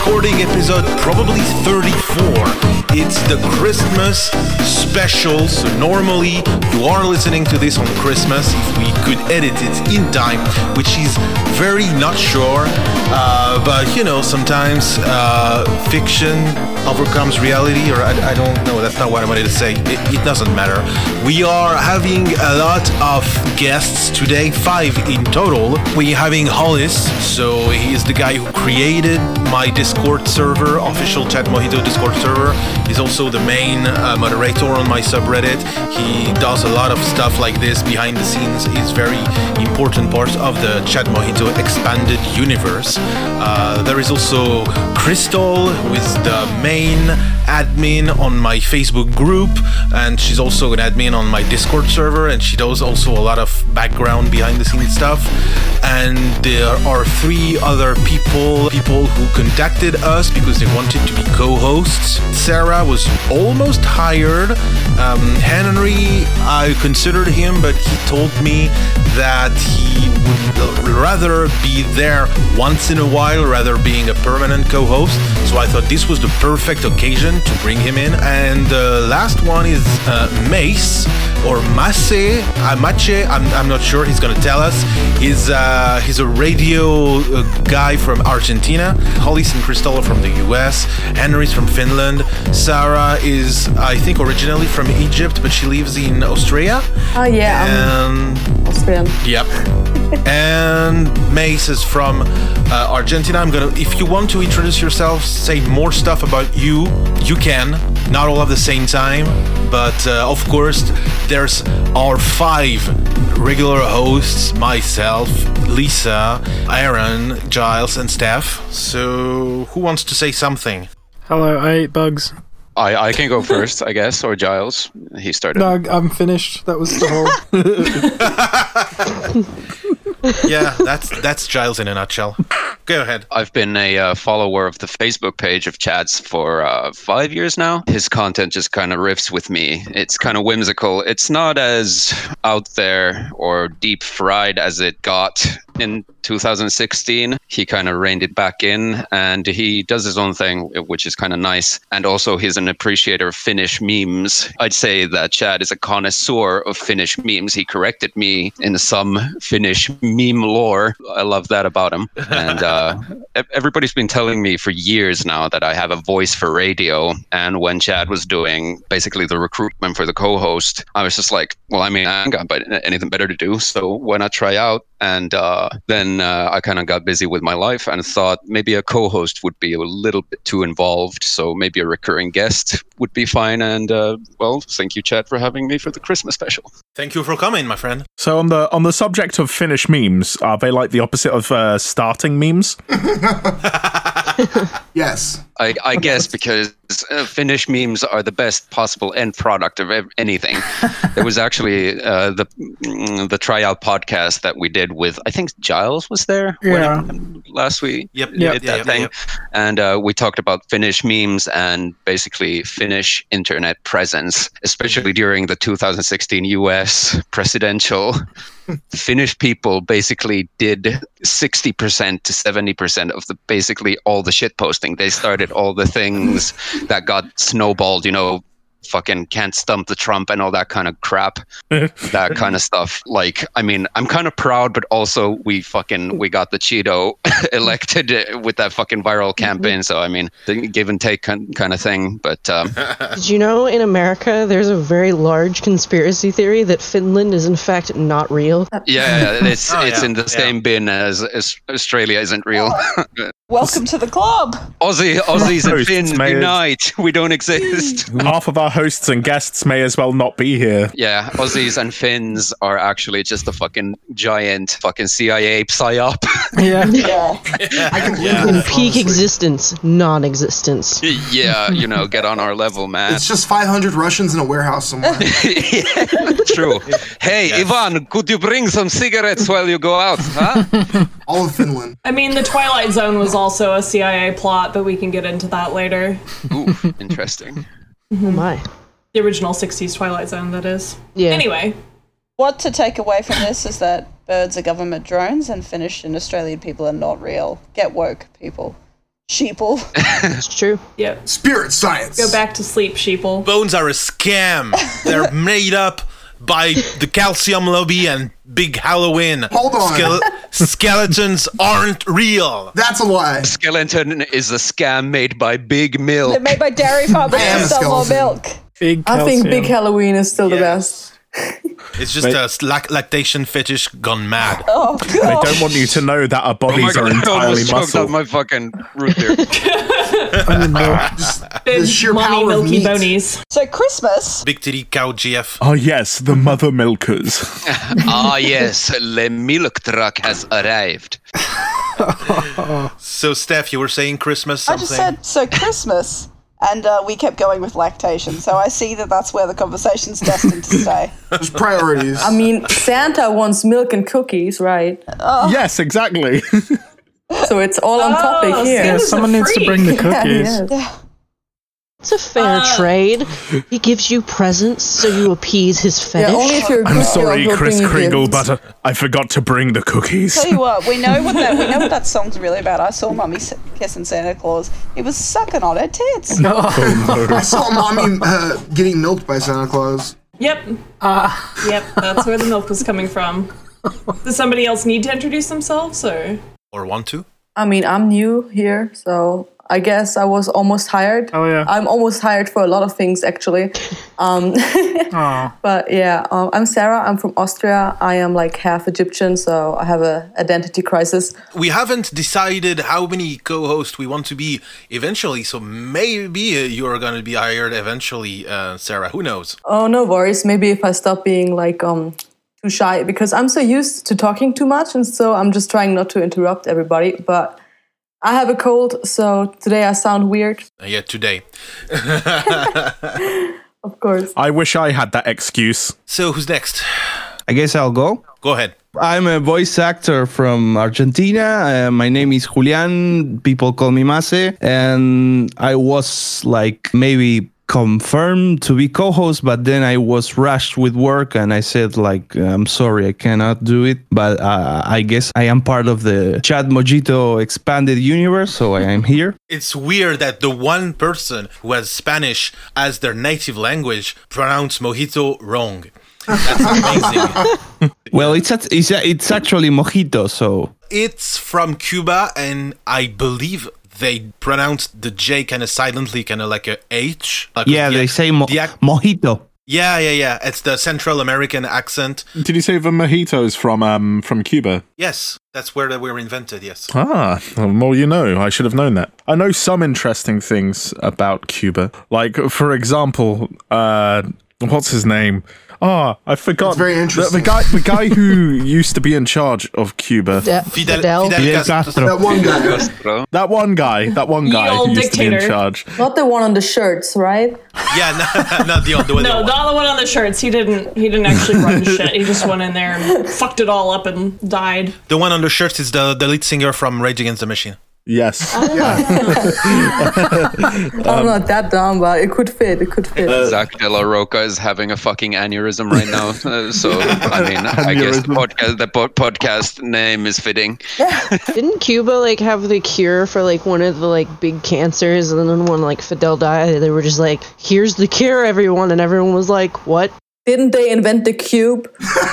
recording episode probably 34. It's the Christmas special, so normally you are listening to this on Christmas if we could edit it in time, which is very not sure, but you know, sometimes fiction overcomes reality, or I don't know, that's not what I wanted to say. It doesn't matter. We are having a lot of guests today, 5 in total. We're having Hollis, so he is the guy who created my Discord server, official Chat Mojito Discord server. He's also the main moderator on my subreddit. He does a lot of stuff like this behind the scenes. He's very important part of the Chat Mojito expanded universe. There is also Crystal, who is the main admin on my Facebook group, and she's also an admin on my Discord server, and she does also a lot of background behind the scenes stuff. And there are 3 other people who contacted us because they wanted to be co-hosts. Sarah was almost hired. Henry, I considered him, but he told me that he would rather be there once in a while rather being a permanent co-host. So I thought this was the perfect occasion to bring him in. And the last one is Mace, or Mace, I'm not sure, he's gonna tell us. He's a radio guy from Argentina. Hollis and Crystal are from the US. Henry's from Finland. Sarah is, I think, originally from Egypt, but she lives in Austria. Oh yeah, and Austrian. Yep. And Mace is from Argentina. if you want to introduce yourself, say more stuff about you can. Not all at the same time, but of course, there's our 5 regular hosts, myself, Lisa, Aaron, Giles, and Steph. So, who wants to say something? Hello, I ate bugs. I can go first, I guess, or Giles. He started. No, I'm finished. That was the whole... Yeah, that's Giles in a nutshell. Go ahead. I've been a follower of the Facebook page of Chats for 5 years now. His content just kind of riffs with me. It's kind of whimsical. It's not as out there or deep fried as it got in 2016. He kind of reined it back in, and he does his own thing, which is kind of nice. And also, he's an appreciator of Finnish memes. I'd say that Chad is a connoisseur of Finnish memes. He corrected me in some Finnish meme lore. I love that about him. And everybody's been telling me for years now that I have a voice for radio. And when Chad was doing basically the recruitment for the co-host, I was just like, well, I mean, I ain't got anything better to do, so why not try out? And then I kind of got busy with my life and thought maybe a co-host would be a little bit too involved. So maybe a recurring guest would be fine. And well, thank you, Chad, for having me for the Christmas special. Thank you for coming, my friend. So on the subject of Finnish memes, are they like the opposite of starting memes? Yes. I guess because Finnish memes are the best possible end product of anything. There was actually the tryout podcast that we did with, I think Giles was there last week. Yep. Did that thing. And we talked about Finnish memes and basically Finnish internet presence, especially during the 2016 US presidential. Finnish people basically did 60% to 70% of basically all the shit posting. They started all the things that got snowballed, you know, fucking can't stump the Trump and all that kind of crap, that kind of stuff. Like, I mean, I'm kind of proud, but also we got the Cheeto elected with that fucking viral campaign. So, I mean, the give and take kind of thing. But did you know in America there's a very large conspiracy theory that Finland is in fact not real? Yeah, it's in the same bin as Australia isn't real. Welcome to the club. Aussies and Finns unite. We don't exist. Half of our hosts and guests may as well not be here. Yeah, Aussies and Finns are actually just a fucking giant fucking CIA psyop. Yeah. I can believe In that, peak honestly. existence, non-existence. Yeah, you know, get on our level, man. It's just 500 Russians in a warehouse somewhere. Yeah, true. Hey, Ivan, could you bring some cigarettes while you go out, huh? All of Finland. I mean, the Twilight Zone was also a CIA plot, but we can get into that later. Ooh, interesting. Oh my. The original 60s Twilight Zone, that is. Yeah. Anyway. What to take away from this is that birds are government drones and Finnish and Australian people are not real. Get woke, people. sheeple. It's true. Yep. Spirit science. Go back to sleep, sheeple. Bones are a scam. They're made up by the Calcium Lobby and Big Halloween. Hold on. Skeletons aren't real. That's a lie. Skeleton is a scam made by Big Milk. They're made by dairy farmers I am to a sell more skeleton. milk. Big I think calcium. Big Halloween is still the Yes. best. It's just a lactation fetish gone mad. Oh, They God. don't want you to know that our Oh my bodies are god, I entirely almost choked muscle. out my fucking root beer. Big The sheer mommy power of milky meat. bonies. So Christmas, Big titty cow GF. Oh yes, the mother milkers. Ah yes, the milk truck has arrived. So, Steph, you were saying Christmas I something? just said, so Christmas, and we kept going with lactation. So I see that that's where the conversation's destined to stay. There's priorities. I mean, Santa wants milk and cookies, right? Yes, exactly. So it's all on topic here. Yeah, Santa's a someone needs to freak. bring the Yeah, cookies. yes. It's a fair trade. He gives you presents so you appease his fetish. Yeah, only if you're a I'm good sorry, girl, he'll Kris bring you Kringle, gifts. but I forgot to bring the cookies. Tell you what, we know what that song's really about. I saw Mummy kissing Santa Claus. He was sucking on her tits. I saw mommy getting milked by Santa Claus. Yep. Yep, that's where the milk was coming from. Does somebody else need to introduce themselves, or? Or want to? I mean, I'm new here, so I guess I was almost hired. Oh, yeah. I'm almost hired for a lot of things, actually. Aw. But yeah, I'm Sarah. I'm from Austria. I am like half Egyptian, so I have a identity crisis. We haven't decided how many co-hosts we want to be eventually, so maybe you're going to be hired eventually, Sarah. Who knows? Oh, no worries. Maybe if I stop being like too shy, because I'm so used to talking too much, and so I'm just trying not to interrupt everybody. But I have a cold, so today I sound weird. Yeah, today. Of course. I wish I had that excuse. So, who's next? I guess I'll go. Go ahead. I'm a voice actor from Argentina. My name is Julian. People call me Mase. And I was like maybe confirmed to be co-host, but then I was rushed with work and I said like, I'm sorry, I cannot do it. But I guess I am part of the Chat Mojito expanded universe, so I am here. It's weird that the one person who has Spanish as their native language pronounced mojito wrong. That's amazing. Well, it's actually mojito, so It's from Cuba, and I believe they pronounced the J kind of silently, kind of like a H. Like yeah, they say mojito. Yeah. It's the Central American accent. Did you say the mojitos from Cuba? Yes, that's where they were invented, yes. Ah, the more you know. I should have known that. I know some interesting things about Cuba. Like, for example, what's his name? Ah, I forgot. It's very interesting. The guy who used to be in charge of Cuba. Fidel Castro. That one guy. That one guy Ye who old used to be in dictator. charge. Not the one on the shirts, right? Yeah, not the other one. No, not the one on the shirts. He didn't actually run shit. He just went in there and fucked it all up and died. The one on the shirt is the lead singer from Rage Against the Machine. Yes. I'm not that dumb, but it could fit. It could fit. Zach De La Roca is having a fucking aneurysm right now. So, I mean, I guess the podcast name is fitting. Didn't Cuba like have the cure for like one of the like big cancers, and then when like Fidel died, they were just like, "Here's the cure, everyone," and everyone was like, "What?" Didn't they invent the cube?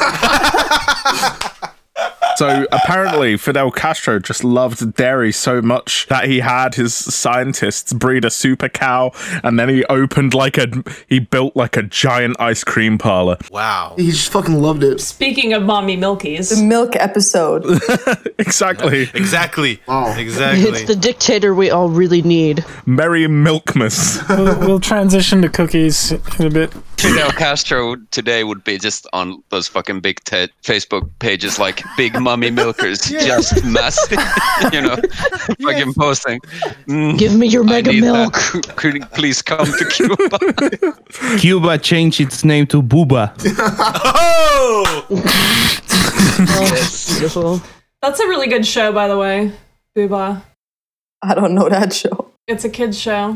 So apparently Fidel Castro just loved dairy so much that he had his scientists breed a super cow, and then he built like a giant ice cream parlor. Wow. He just fucking loved it. Speaking of mommy milkies, The milk episode. Exactly. Exactly. Wow. Exactly. It's the dictator we all really need. Merry Milkmas. We'll transition to cookies in a bit. Fidel Castro today would be just on those fucking big Facebook pages like Big Mummy Milkers, just massive, fucking posting. Give me your I mega need milk. that. Could you please come to Cuba? Cuba changed its name to Buba. Oh! Beautiful. that's a really good show, by the way. Booba. I don't know that show. It's a kids show.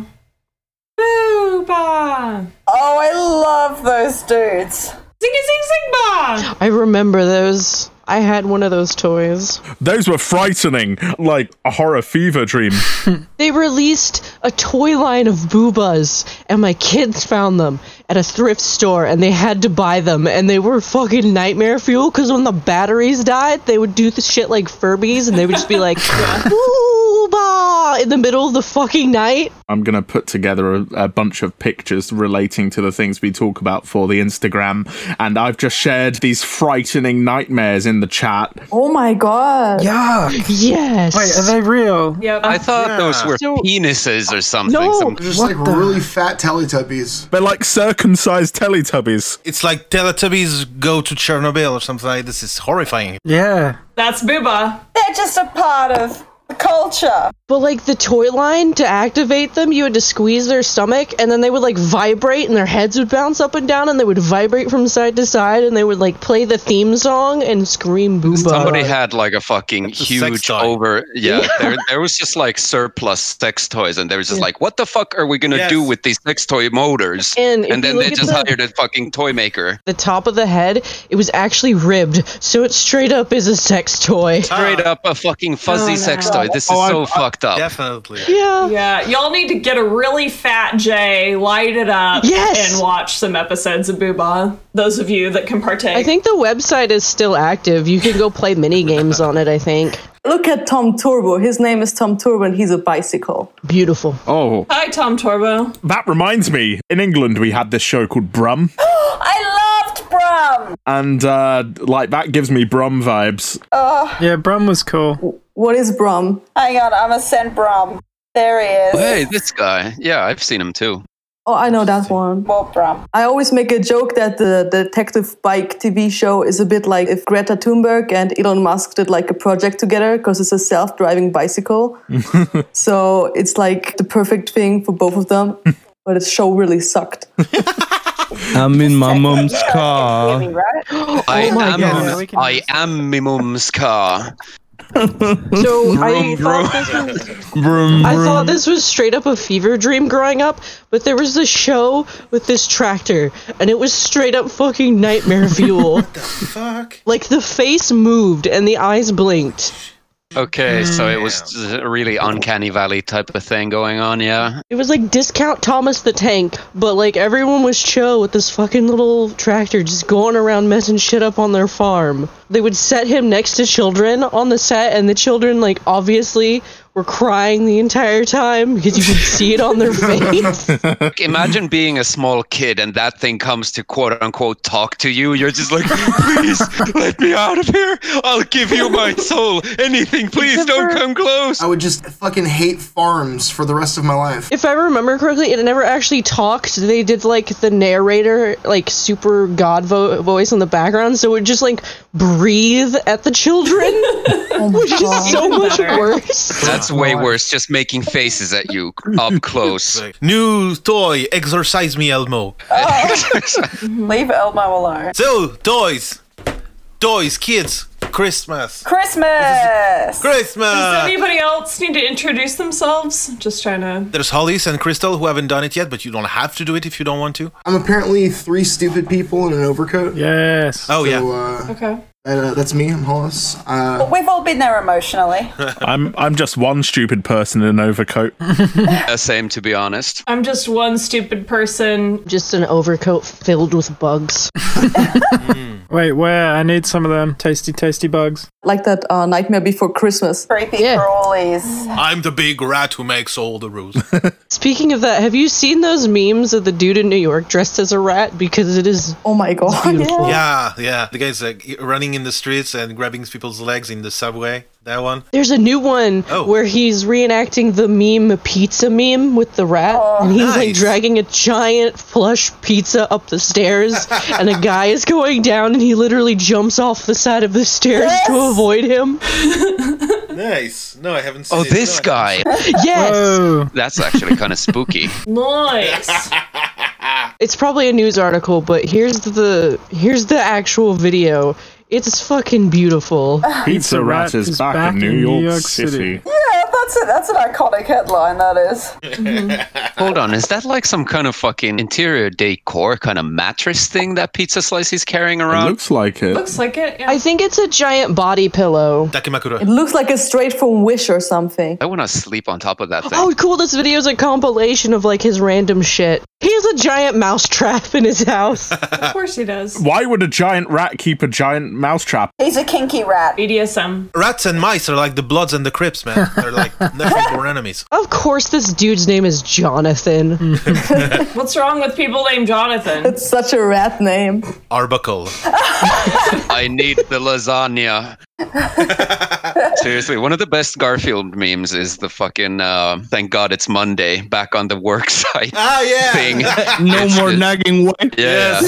Booba. Oh, I love those dudes. Zing zing zing ba. I remember those. I had one of those toys. Those were frightening, like a horror fever dream. They released a toy line of Boobas, and my kids found them at a thrift store, and they had to buy them, and they were fucking nightmare fuel, because when the batteries died, they would do the shit like Furbies, and they would just be like, Booba! In the middle of the fucking night. I'm going to put together a bunch of pictures relating to the things we talk about for the Instagram, and I've just shared these frightening nightmares in the chat. Oh my god. Yeah. Yes. Wait, are they real? Yep. I thought those were penises or something. No. They're just like really fat Teletubbies. They're like circumcised Teletubbies. It's like Teletubbies go to Chernobyl or something like this. Is horrifying. Yeah. That's Booba. They're just a part of the culture. But like the toy line, to activate them, you had to squeeze their stomach, and then they would like vibrate, and their heads would bounce up and down, and they would vibrate from side to side, and they would like play the theme song and scream Booba. Somebody had like a fucking huge toy. there was just like surplus sex toys, and they was just like, what the fuck are we gonna do with these sex toy motors? And if then you they look at just the- hired a fucking toy maker. The top of the head, it was actually ribbed, so it straight up is a sex toy. Straight up a fucking fuzzy sex toy. This is so fucked up. Definitely. Yeah. Yeah, y'all need to get a really fat J, light it up, Yes! and watch some episodes of Booba. Those of you that can partake. I think the website is still active. You can go play mini games on it, I think. Look at Tom Turbo. His name is Tom Turbo and he's a bicycle. Beautiful. Oh, Hi, Tom Turbo. that reminds me. In England, we had this show called Brum. I loved Brum. And, like, that gives me Brum vibes. Yeah, Brum was cool. What is Brum? Hang on, I'm gonna send Brum. There he is. Hey, this guy. Yeah, I've seen him too. Oh, I know that one. More Brum. I always make a joke that the Detective Bike TV show is a bit like if Greta Thunberg and Elon Musk did like a project together, because it's a self-driving bicycle. So it's like the perfect thing for both of them. But the show really sucked. I'm in my mom's car. Hear me, right? I am my mum's car. So I thought this was straight up a fever dream growing up, but there was this show with this tractor, and it was straight up fucking nightmare fuel. Fuck. Like the face moved and the eyes blinked. Okay, so it was a really uncanny valley type of thing going on, yeah. It was like Discount Thomas the Tank, but like everyone was chill with this fucking little tractor just going around messing shit up on their farm. They would set him next to children on the set, and the children like obviously were crying the entire time because you could see it on their face. Imagine being a small kid and that thing comes to quote unquote talk to you. You're just like, please let me out of here. I'll give you my soul. Anything, please don't come close. I would just fucking hate farms for the rest of my life. If I remember correctly, it never actually talked. They did like the narrator, like super god voice in the background, so it would just like breathe at the children, which is so much worse. That's way worse, just making faces at you up close. New toy, exorcise me, Elmo. Leave Elmo alone. So, toys, kids, Christmas. Christmas! Does anybody else need to introduce themselves? Just trying to... There's Hollis and Crystal who haven't done it yet, but you don't have to do it if you don't want to. I'm apparently 3 stupid people in an overcoat. Yes. Oh, yeah. Okay. That's me. I'm Hollis. We've all been there emotionally. I'm just one stupid person in an overcoat. Same, to be honest. I'm just one stupid person. Just an overcoat filled with bugs. Wait, where? I need some of them tasty, tasty bugs. Like that Nightmare Before Christmas. Creepy Yeah. crawlies. I'm the big rat who makes all the rules. Speaking of that, have you seen those memes of the dude in New York dressed as a rat? Because it is Oh my god. beautiful. Yeah. The guy's like running in the streets and grabbing people's legs in the subway. That one. There's a new one where he's reenacting the meme pizza meme with the rat, and he's like nice. dragging a giant plush pizza up the stairs, and a guy is going down, and he literally jumps off the side of the stairs to avoid him. Nice. No, I haven't seen Oh, it. this guy. Yes, Oh, That's actually kind of spooky. Nice. it's probably a news article, but here's the actual video. It's fucking beautiful. Pizza Rat is back in New York City. Yeah, That's an iconic headline, that is. Hold on, is that like some kind of fucking interior decor kind of mattress thing that Pizza Slice is carrying It around? looks like it. Looks like it. Yeah. I think it's a giant body pillow. Dakimakura. It looks like it's straight from Wish or something. I want to sleep on top of that thing. Oh, cool. This video is a compilation of like his random shit. He has a giant mouse trap in his house. Of course he does. Why would a giant rat keep a giant mousetrap? He's a kinky rat. BDSM. Rats and mice are like the Bloods and the Crips, man. They're like never-born enemies. Of course, this dude's name is Jonathan. What's wrong with people named Jonathan? It's such a rat name. Arbuckle. I need the lasagna. Seriously, one of the best Garfield memes is the fucking thank God it's Monday back on the work site thing. No It's more just- nagging wife. Yeah.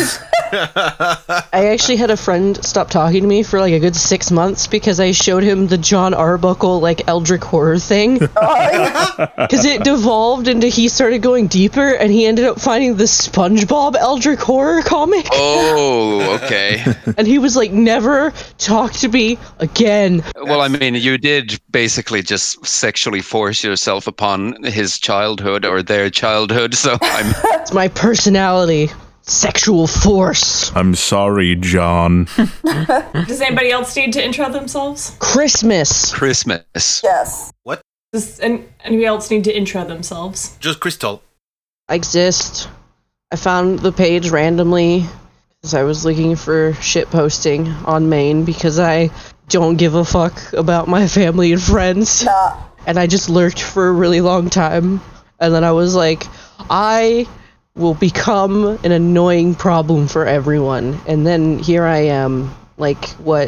I actually had a friend stop talking to me for like a good 6 months because I showed him the John Arbuckle like Eldritch horror thing. Because it devolved into he started going deeper and he ended up finding the SpongeBob Eldritch horror comic. Oh, okay. And he was like, never talk to me again. Well, I mean, you did basically just sexually force yourself upon his childhood or their childhood, so I'm... It's my personality. Sexual force. I'm sorry, John. Does anybody else need to intro themselves? Christmas. Christmas. Yes. Does anybody else need to intro themselves? Just Crystal. I exist. I found the page randomly because I was looking for shit posting on Maine because I don't give a fuck about my family and friends. Nah. And I just lurked for a really long time. And then I was like, I will become an annoying problem for everyone. And then here I am, like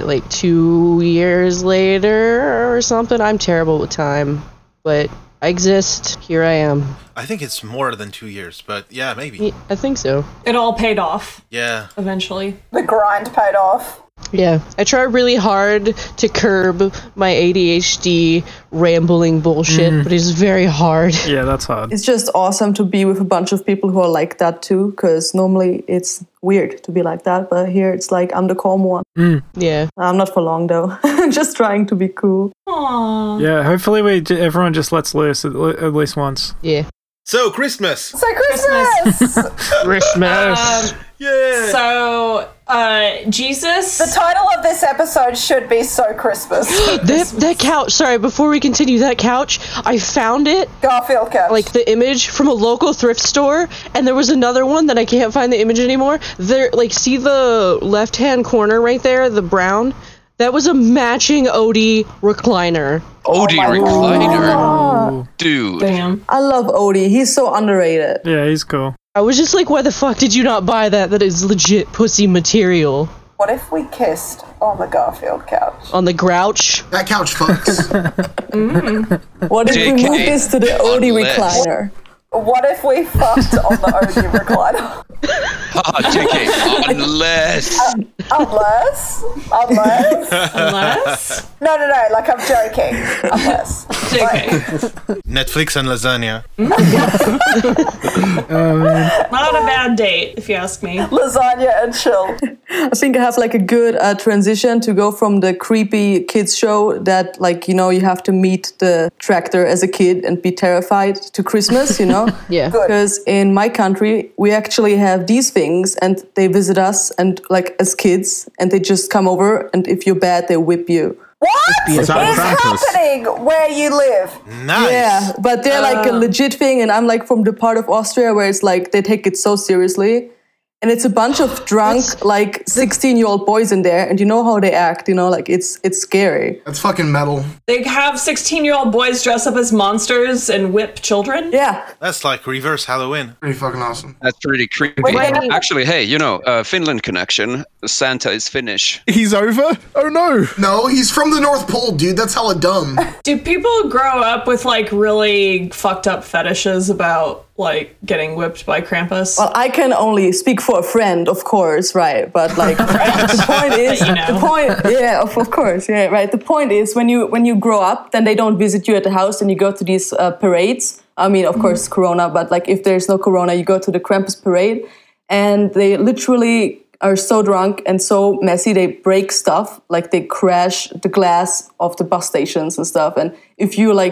2 years later or something? I'm terrible with time. But I exist. Here I am. I think it's more than 2 years, but yeah, maybe. I think so. It all paid off Yeah. eventually. The grind paid off. Yeah, I try really hard to curb my ADHD rambling bullshit, but it's very hard. Yeah, that's hard. It's just awesome to be with a bunch of people who are like that too, because normally it's weird to be like that, but here it's like I'm the calm one. Yeah. I'm not for long though. Just trying to be cool. Aww. Yeah, hopefully everyone just lets loose at least once. Yeah. So, Christmas. So Christmas! Christmas. Yeah. So, Jesus. The title of this episode should be So Christmas. That couch, sorry, before we continue, that couch, I found it, Garfield couch. like the image from a local thrift store, and there was another one that I can't find the image anymore. There, like, see the left-hand corner right there, the brown? That was a matching Odie recliner. Odie my recliner. Dude. Damn. I love Odie. He's so underrated. Yeah, he's cool. I was just like, why the fuck did you not buy that? That is legit pussy material. What if we kissed on the Garfield couch? On the grouch. That couch fucks. What if we JK, move this to the Odie unless- recliner? What if we fucked on the Odie recliner? JK, unless... Unless. No, like I'm joking. Unless. JK. Netflix and lasagna. Not a bad date, if you ask me. Lasagna and chill. I think I have like a good transition to go from the creepy kids show that like, you know, you have to meet the tractor as a kid and be terrified to Christmas, you know? Yeah. Because in my country, we actually have these things and they visit us and like as kids and they just come over and if you're bad, they whip you. What is that Krampus? happening where you live? Nice. Yeah, but they're like a legit thing and I'm like from the part of Austria where it's like they take it so seriously. And it's a bunch of drunk, like 16-year-old boys in there, and you know how they act. You know, like it's scary. That's fucking metal. They have 16-year-old boys dress up as monsters and whip children. Yeah, That's like reverse Halloween. Pretty fucking awesome. That's pretty creepy. Wait. Actually, hey, you know, Finland connection. Santa is Finnish. He's over? Oh no. No, he's from the North Pole, dude. That's hella dumb. Do people grow up with like really fucked up fetishes about like getting whipped by Krampus? well, I can only speak for a friend, of course, right? But like, the point is, You know. yeah, of course, yeah, right. The point is, when you grow up, then they don't visit you at the house, and you go to these parades. I mean, of course, Corona, but like if there's no Corona, you go to the Krampus parade, and they literally are so drunk and so messy, they break stuff, like they crash the glass of the bus stations and stuff. And if you like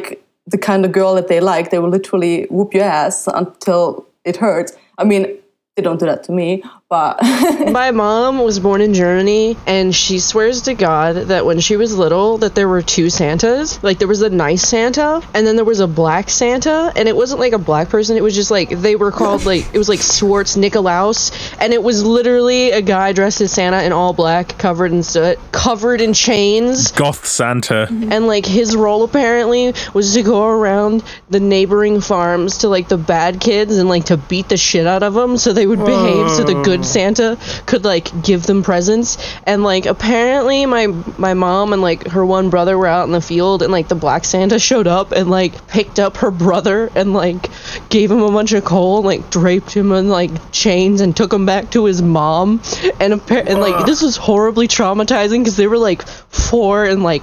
the kind of girl that they like. They will literally whoop your ass until it hurts. I mean, they don't do that to me, but... My mom was born in Germany, and she swears to God that when she was little, that there were two Santas. Like, there was a nice Santa, and then there was a black Santa, and it wasn't like a black person, it was just like, they were called like, it was like Schwartz Nikolaus, and it was literally a guy dressed as Santa in all black, covered in soot, covered in chains. Goth Santa. And like, his role apparently was to go around the neighboring farms to like the bad kids and like to beat the shit out of them so they would behave, so the good Santa could like give them presents. And like, apparently my mom and like her one brother were out in the field, and like the black Santa showed up and like picked up her brother and like gave him a bunch of coal and like draped him in like chains and took him back to his mom. And like, this was horribly traumatizing because they were like 4 and like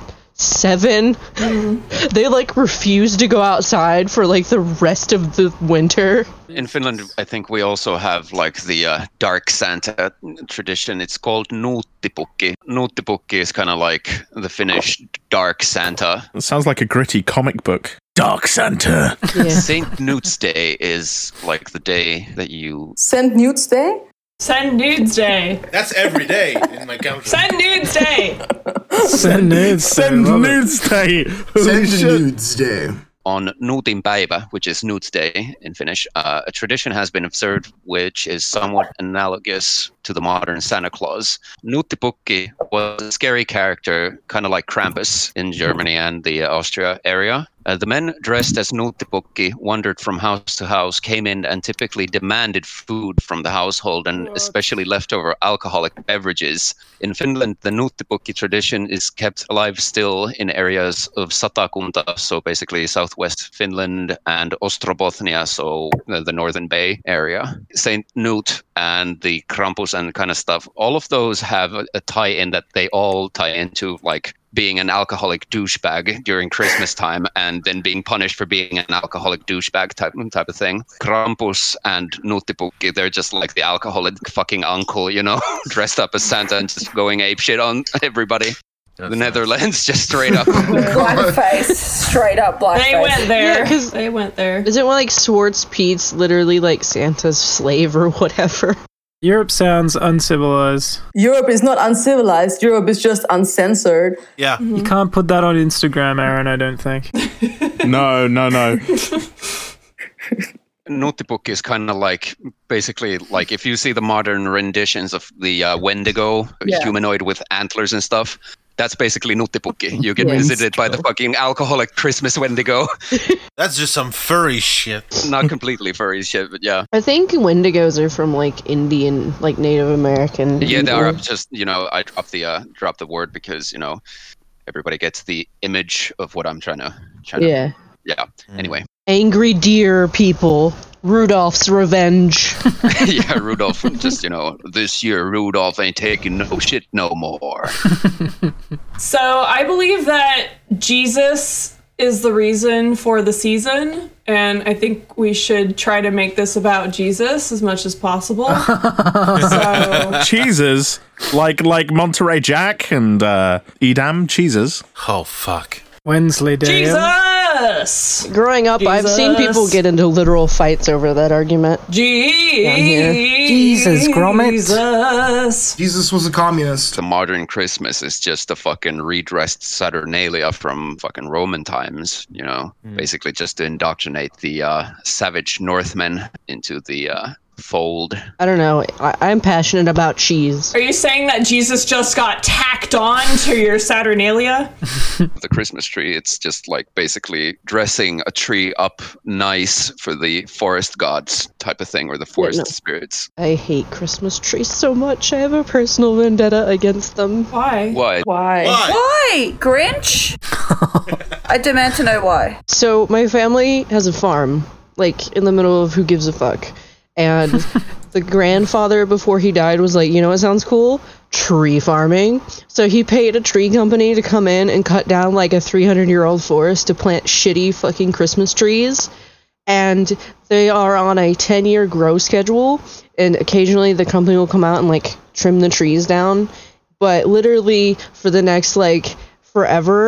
7. They like refused to go outside for like the rest of the winter. In Finland, I think we also have like the dark Santa tradition. It's called Nuuttipukki. Nuuttipukki is kind of like the Finnish dark Santa. It sounds like a gritty comic book. Dark Santa. Yeah. St. Newt's Day is like the day that you... St. Newt's Day? Send Nudes Day. That's every day in my country. Send Nudes Day. Send nudes. Send Nudes Day. Send Nudes Day. On Nuutin päivä, which is Newt's Day in Finnish, a tradition has been observed which is somewhat analogous to the modern Santa Claus. Nuuttipukki was a scary character, kind of like Krampus in Germany and the Austria area. The men dressed as Nuuttipukki wandered from house to house, came in and typically demanded food from the household and especially leftover alcoholic beverages. In Finland, the Nuuttipukki tradition is kept alive still in areas of Satakunta, so basically southwest Finland, and Ostrobothnia, so the Northern Bay area. Saint Newt and the Krampus and kind of stuff, all of those have a tie-in that they all tie into like being an alcoholic douchebag during Christmas time and then being punished for being an alcoholic douchebag type of thing. Krampus and Nuuttipukki, they're just like the alcoholic fucking uncle, you know, dressed up as Santa and just going apeshit on everybody. That's the Netherlands, just straight up. Blackface. Straight up blackface. They went there. Yeah, 'cause they went there. Is it when like Schwartz Pete's literally like Santa's slave or whatever? Europe sounds uncivilized. Europe is not uncivilized. Europe is just uncensored. Yeah. You can't put that on Instagram, Aaron, I don't think. No. Nuuttipukki is kind of like, basically, like if you see the modern renditions of the Wendigo, humanoid with antlers and stuff, that's basically Nuuttipukki. You get visited by the fucking alcoholic Christmas Wendigo. That's just some furry shit. Not completely furry shit, but yeah. I think Wendigos are from like Indian, like Native American. Yeah, they are. people. Just, you know, I dropped the word because, you know, everybody gets the image of what I'm trying to. Yeah. Yeah. Anyway. Angry deer people. Rudolph's revenge. Yeah, Rudolph. Just, you know, this year Rudolph ain't taking no shit no more. So I believe that Jesus is the reason for the season, and I think we should try to make this about Jesus as much as possible. So Cheeses, like Monterey Jack and Edam cheeses. Oh, fuck. Wensleydale. Jesus! Growing up, I've seen people get into literal fights over that argument. Jesus, Gromit. Jesus was a communist. The modern Christmas is just a fucking redressed Saturnalia from fucking Roman times, you know, basically just to indoctrinate the savage Northmen into the fold. I don't know. I'm passionate about cheese. Are you saying that Jesus just got tacked on to your Saturnalia? The Christmas tree, it's just like basically dressing a tree up nice for the forest gods type of thing, or the forest spirits. I hate Christmas trees so much. I have a personal vendetta against them. Why? Why? Why? Grinch? I demand to know why. So my family has a farm, like in the middle of who gives a fuck. And the grandfather, before he died, was like, you know what sounds cool? Tree farming. So he paid a tree company to come in and cut down like a 300-year-old forest to plant shitty fucking Christmas trees. And they are on a 10-year grow schedule. And occasionally the company will come out and like trim the trees down. But literally for the next like forever,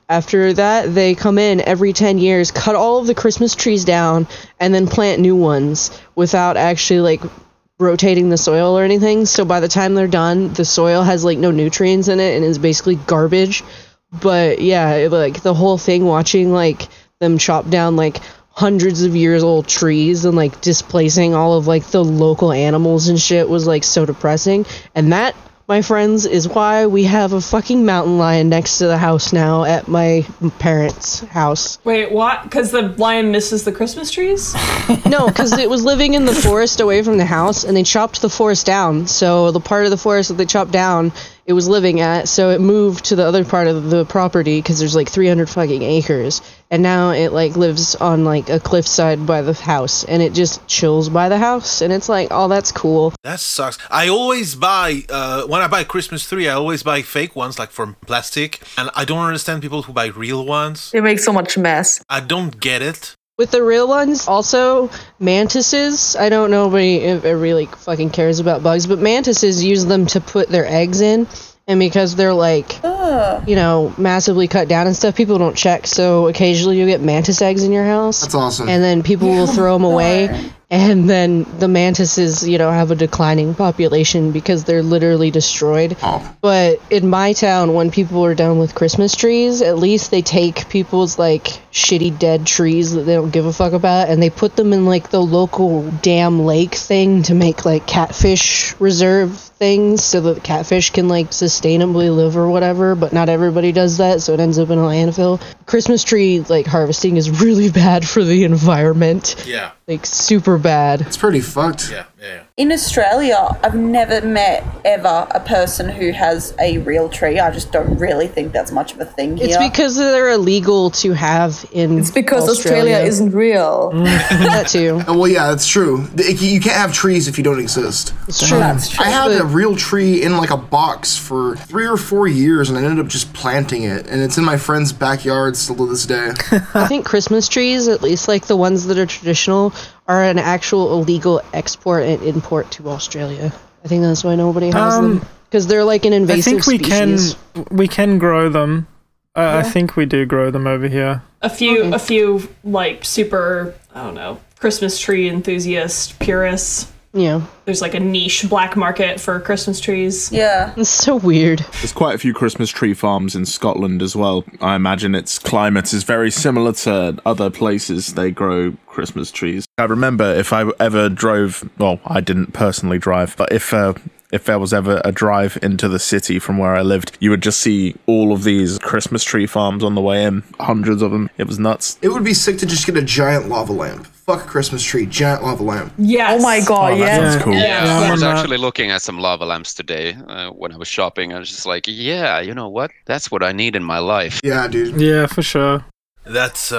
After that, they come in every 10 years, cut all of the Christmas trees down, and then plant new ones without actually, like, rotating the soil or anything. So by the time they're done, the soil has, like, no nutrients in it and is basically garbage. But, yeah, like, the whole thing, watching, like, them chop down, like, hundreds of years old trees and, like, displacing all of, like, the local animals and shit was, like, so depressing. And that, my friends, is why we have a fucking mountain lion next to the house now at my parents' house. Wait, what? Because the lion misses the Christmas trees? No, because it was living in the forest away from the house, and they chopped the forest down. So the part of the forest that they chopped down, it was living at, so it moved to the other part of the property, because there's like 300 fucking acres. And now it like lives on like a cliffside by the house, and it just chills by the house, and it's like, oh, that's cool. That sucks. I always buy, when I buy a Christmas tree, I always buy fake ones, like from plastic. And I don't understand people who buy real ones. They make so much mess. I don't get it. With the real ones, also, mantises, I don't know if it really fucking cares about bugs, but mantises use them to put their eggs in. And because they're, like, you know, massively cut down and stuff, people don't check. So occasionally you get mantis eggs in your house. That's awesome. And then people will throw them away. And then the mantises, you know, have a declining population because they're literally destroyed. Oh. But in my town, when people are done with Christmas trees, at least they take people's, like, shitty dead trees that they don't give a fuck about, and they put them in, like, the local dam lake thing to make, like, catfish reserve things so that the catfish can, like, sustainably live or whatever, but not everybody does that, so it ends up in a landfill. Christmas tree, like, harvesting is really bad for the environment. Yeah. Like, super bad. It's pretty fucked. Yeah. In Australia, I've never met ever a person who has a real tree. I just don't really think that's much of a thing here. It's because they're illegal to have in It's because Australia isn't real. That too. Well, yeah, that's true. You can't have trees if you don't exist. It's true. That's true. I had a real tree in like a box for 3 or 4 years, and I ended up just planting it, and it's in my friend's backyard still to this day. I think Christmas trees, at least like the ones that are traditional, are an actual illegal export and import to Australia. I think that's why nobody has them. Because they're like an invasive species. we can grow them. I think we do grow them over here. A few like super, I don't know, Christmas tree enthusiast purists. Yeah. There's like a niche black market for Christmas trees. Yeah. It's so weird. There's quite a few Christmas tree farms in Scotland as well. I imagine its climate is very similar to other places they grow Christmas trees. I remember if I ever drove, well, I didn't personally drive, but if there was ever a drive into the city from where I lived, you would just see all of these Christmas tree farms on the way in, hundreds of them. It was nuts. It would be sick to just get a giant lava lamp. Fuck a Christmas tree, giant lava lamp. Yes. Oh my god, That sounds cool. Yeah. I was actually looking at some lava lamps today when I was shopping. I was just like, yeah, you know what? That's what I need in my life. Yeah, dude. Yeah, for sure. That's,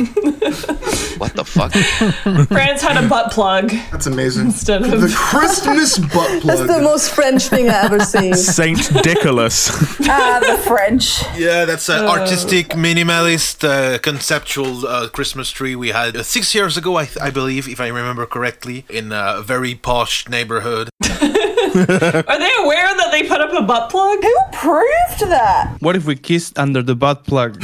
What the fuck? France had a butt plug That's amazing. instead of The Christmas butt That's plug. the most French thing I've ever seen. Saint Dicholas. The French. Yeah, that's an artistic, minimalist, conceptual Christmas tree we had 6 years ago, I believe, if I remember correctly, in a very posh neighborhood. Are they aware that they put up a butt plug? Who proved that? What if we kissed under the butt plug?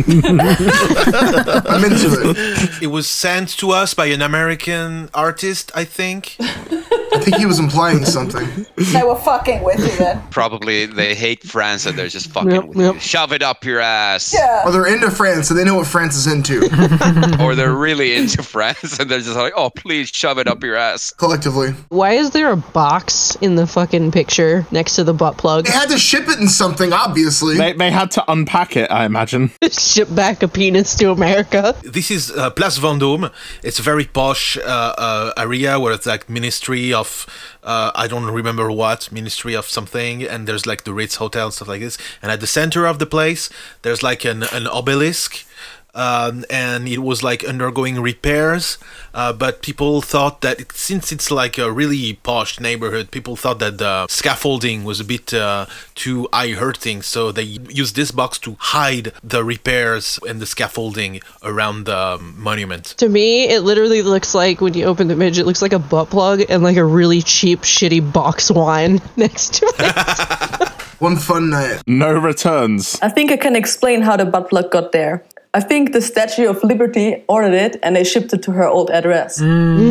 I'm into it. It was sent to us by an American artist, I think. I think he was implying something. They were fucking with you then. Probably they hate France and they're just fucking with you. Shove it up your ass. Yeah. Or they're into France, so they know what France is into. Or they're really into France and they're just like, oh, please shove it up your ass. Collectively. Why is there a box in the fucking picture next to the butt plug? They had to ship it in something, obviously. They had to unpack it, I imagine. Ship back a penis to America. This is Place Vendôme. It's a very posh area where it's like Ministry of, I don't remember what, Ministry of something, and there's like the Ritz Hotel and stuff like this. And at the center of the place, there's like an obelisk. And it was like undergoing repairs, but people thought that since it's like a really posh neighborhood, people thought that the scaffolding was a bit too eye-hurting, so they used this box to hide the repairs and the scaffolding around the monument. To me, it literally looks like, when you open the image, it looks like a butt plug and like a really cheap, shitty box wine next to it. One fun night. No returns. I think I can explain how the butt plug got there. I think the Statue of Liberty ordered it and they shipped it to her old address.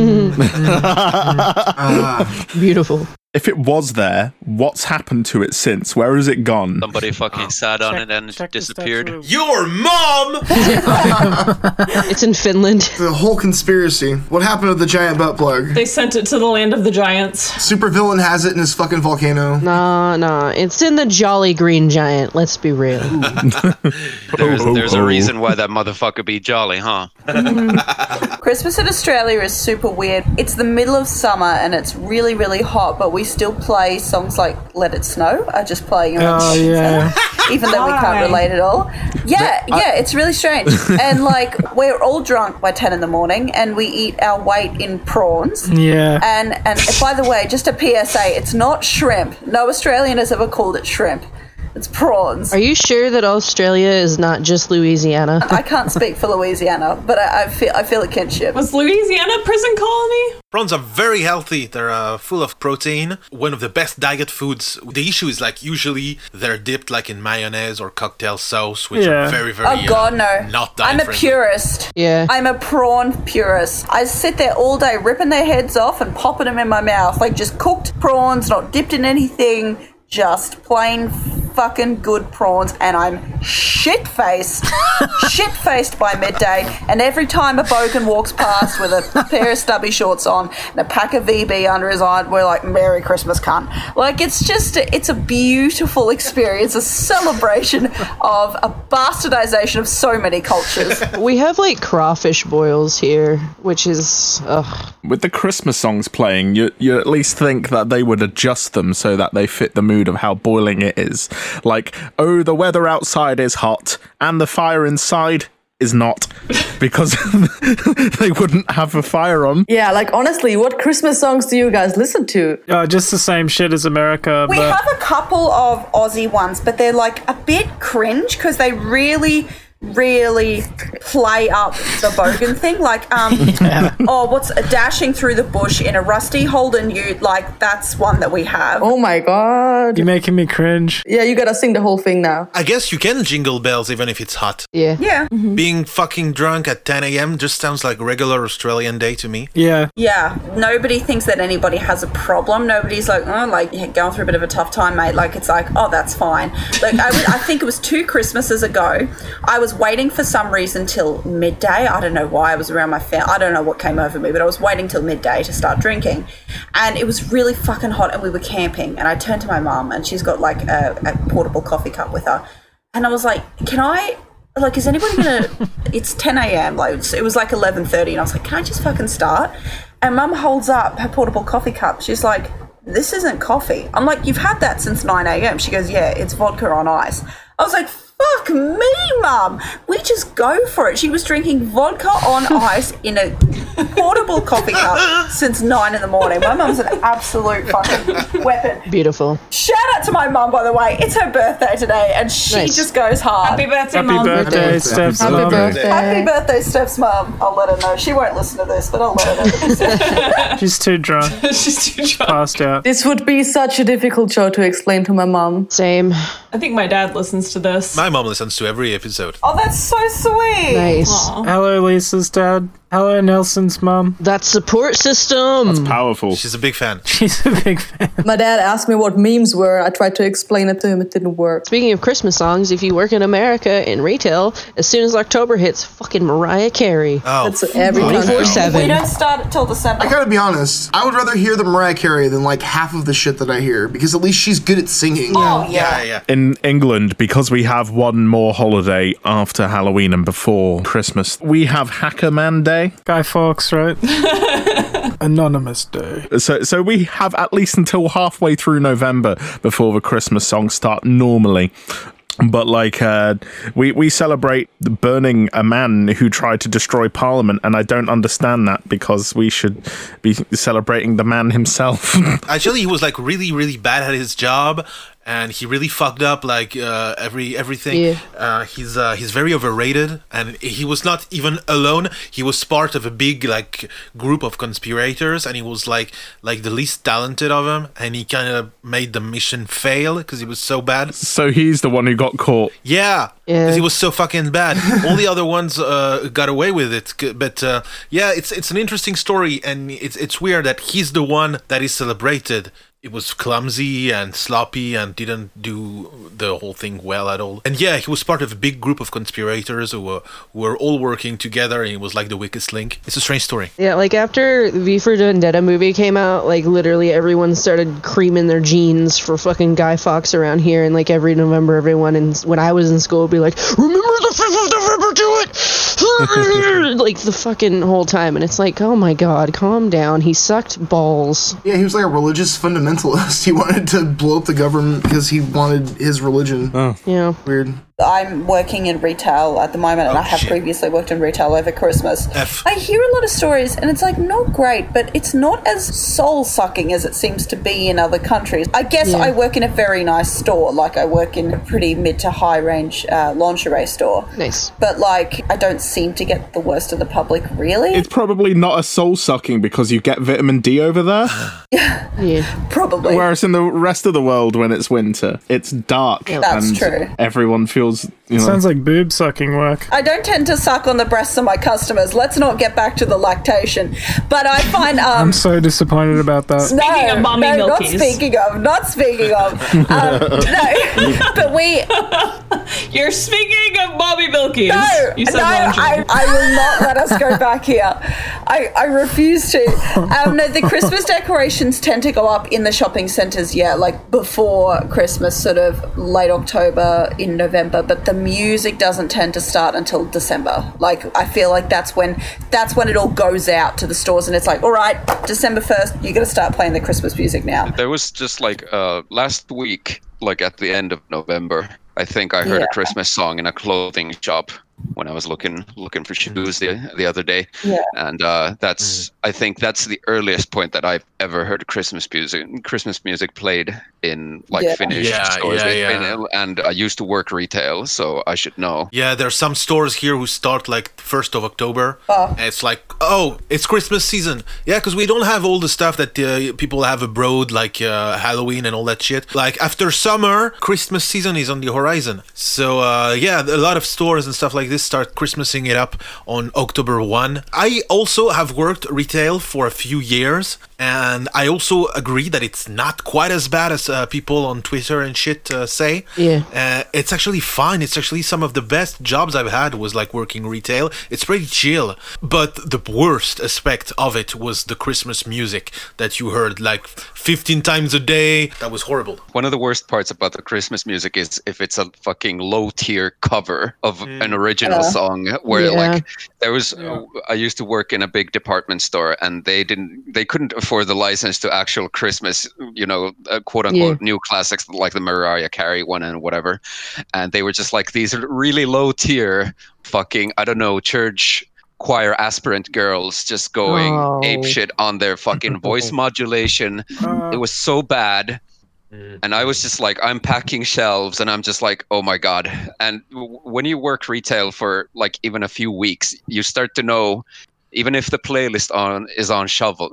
Beautiful. If it was there, what's happened to it since? Where has it gone? Somebody fucking sat on it and it disappeared. Your mom! It's in Finland. The whole conspiracy. What happened to the giant butt plug? They sent it to the land of the giants. Supervillain has it in his fucking volcano. Nah. It's in the Jolly Green Giant. Let's be real. There's a reason why that motherfucker be jolly, huh? Christmas in Australia is super weird. It's the middle of summer and it's really, really hot, but we still play songs like Let It Snow are just playing on Oh, yeah. even though we can't relate at all. Yeah, it's really strange. And like we're all drunk by 10 in the morning and we eat our weight in prawns. Yeah. And by the way, just a PSA, it's not shrimp. No Australian has ever called it shrimp. It's prawns. Are you sure that Australia is not just Louisiana? I can't speak for Louisiana, but I feel a kinship. Was Louisiana a prison colony? Prawns are very healthy. They're full of protein. One of the best diet foods. The issue is like usually they're dipped like in mayonnaise or cocktail sauce, which are very, very Oh God, no! not I'm a diet-friendly. purist. Yeah. I'm a prawn purist. I sit there all day ripping their heads off and popping them in my mouth, like just cooked prawns, not dipped in anything. Just plain fucking good prawns, and I'm shit-faced by midday, and every time a bogan walks past with a pair of stubby shorts on and a pack of VB under his arm, we're like, Merry Christmas, cunt. Like, it's a beautiful experience, a celebration of a bastardization of so many cultures. We have like crawfish boils here, which is With the Christmas songs playing, you at least think that they would adjust them so that they fit the mood of how boiling it is. Like, oh, the weather outside is hot and the fire inside is not, because they wouldn't have a fire on. Yeah, like honestly, what Christmas songs do you guys listen to? Just the same shit as America. We but have a couple of Aussie ones, but they're like a bit cringe because they really play up the bogan thing. Like, what's Dashing Through the Bush in a Rusty Holden Ute? Like, that's one that we have. Oh my God. You're making me cringe. Yeah, you gotta sing the whole thing now. I guess you can jingle bells even if it's hot. yeah. Yeah. Being fucking drunk at 10 a.m. just sounds like a regular Australian day to me. Yeah. Yeah, nobody thinks that anybody has a problem. Nobody's like, oh, like, you're going through a bit of a tough time, mate. Like, it's like, oh, that's fine. Like, I think it was 2 Christmases ago, I was waiting for some reason till midday. I don't know why. I was around my family. I don't know what came over me, but I was waiting till midday to start drinking. And it was really fucking hot and we were camping. And I turned to my mum and she's got like a portable coffee cup with her. And I was like, is anybody gonna, it's 10 a.m. Like, it was like 11:30 and I was like, can I just fucking start? And mum holds up her portable coffee cup. She's like, this isn't coffee. I'm like, you've had that since 9 a.m. She goes, yeah, it's vodka on ice. I was like, fuck me, mum. We just go for it. She was drinking vodka on ice in a portable coffee cup since 9 in the morning. My mum's an absolute fucking weapon. Beautiful. Shout out to my mum, by the way. It's her birthday today, and she just goes hard. Happy birthday, Happy Mom. birthday, Steph's Happy mom. birthday. Happy birthday, Steph's mum. I'll let her know. She won't listen to this, but I'll let her know. She's too drunk. She's too drunk. Passed out. This would be such a difficult show to explain to my mom. Same. I think my dad listens to this. My mom listens to every episode. Oh, that's so sweet. Nice. Aw. Hello, Lisa's dad. Hello, Nelson's mom. That support system. Powerful. She's a big fan. She's a big fan. My dad asked me what memes were. I tried to explain it to him. It didn't work. Speaking of Christmas songs, if you work in America in retail, as soon as October hits, fucking Mariah Carey. Oh, That's every time. 24/7. We don't start it till December. I gotta be honest, I would rather hear the Mariah Carey than like half of the shit that I hear, because at least she's good at singing. Oh, yeah. In England, because we have one more holiday after Halloween and before Christmas, we have Hacker Man Day. Guy Fawkes, right? Anonymous Day. So we have at least until halfway through November before the Christmas songs start normally. But like we celebrate burning a man who tried to destroy Parliament, and I don't understand that, because we should be celebrating the man himself. Actually, he was like really, really bad at his job, and he really fucked up like everything. Yeah. He's very overrated, and he was not even alone. He was part of a big like group of conspirators, and he was like the least talented of them, and he kind of made the mission fail because he was so bad. So he's the one who got caught. Yeah, because he was so fucking bad. All the other ones got away with it, but yeah, it's an interesting story, and it's weird that he's the one that is celebrated. It was clumsy and sloppy and didn't do the whole thing well at all. And yeah, he was part of a big group of conspirators who were all working together, and he was like the weakest link. It's a strange story. Yeah, like after V for Vendetta movie came out, like literally everyone started creaming their jeans for fucking Guy Fawkes around here, and like every November everyone, and when I was in school would be like, remember the 5th of November, do it! Like the fucking whole time, and it's like, oh my god, calm down, he sucked balls. Yeah, he was like a religious fundamentalist. He wanted to blow up the government because he wanted his religion. Oh. Yeah. Weird. I'm working in retail at the moment, and I have previously worked in retail over Christmas. I hear a lot of stories, and it's like not great, but it's not as soul-sucking as it seems to be in other countries. I guess I work in a very nice store, like I work in a pretty mid to high range lingerie store. Nice. But like, I don't seem to get the worst of the public, really. It's probably not as soul-sucking because you get vitamin D over there. Yeah. Probably. Whereas in the rest of the world, when it's winter, it's dark. That's and true. Everyone feels, you know. Sounds like boob sucking work. I don't tend to suck on the breasts of my customers. Let's not get back to the lactation. But I find I'm so disappointed about that. Speaking of mommy milkies. Not speaking of. No, but we. You're speaking of mommy milkies. No, you said I will not let us go back here. I refuse to. No, the Christmas decorations tend to go up in the shopping centres, like before Christmas, sort of late October, in November, but the music doesn't tend to start until December. Like, I feel like that's when it all goes out to the stores, and it's like, all right, December 1st, you got to start playing the Christmas music now. There was just like last week, like at the end of November, I think I heard a Christmas song in a clothing shop when I was looking for shoes the other day. Yeah. And I think that's the earliest point that I've ever heard Christmas music played in Finnish stores. And I used to work retail, so I should know. Yeah, there's some stores here who start like 1st of October. And it's like, oh, it's Christmas season. Yeah, because we don't have all the stuff that people have abroad, like Halloween and all that shit. Like after summer, Christmas season is on the horizon. So a lot of stores and stuff like this start Christmasing it up on October 1. I also have worked retail for a few years, and I also agree that it's not quite as bad as people on Twitter and shit say. Yeah. It's actually fine. It's actually some of the best jobs I've had was like working retail. It's pretty chill. But the worst aspect of it was the Christmas music that you heard like 15 times a day. That was horrible. One of the worst parts about the Christmas music is if it's a fucking low tier cover of an original song where like there was I used to work in a big department store, and they couldn't afford the license to actual Christmas, quote unquote new classics like the Mariah Carey one and whatever, and they were just like these really low tier fucking, I don't know, church choir aspirant girls just going ape shit on their fucking voice modulation. It was so bad. And I was just like, I'm packing shelves, and I'm just like, oh my god. And when you work retail for like even a few weeks, you start to know, even if the playlist is on shuffle,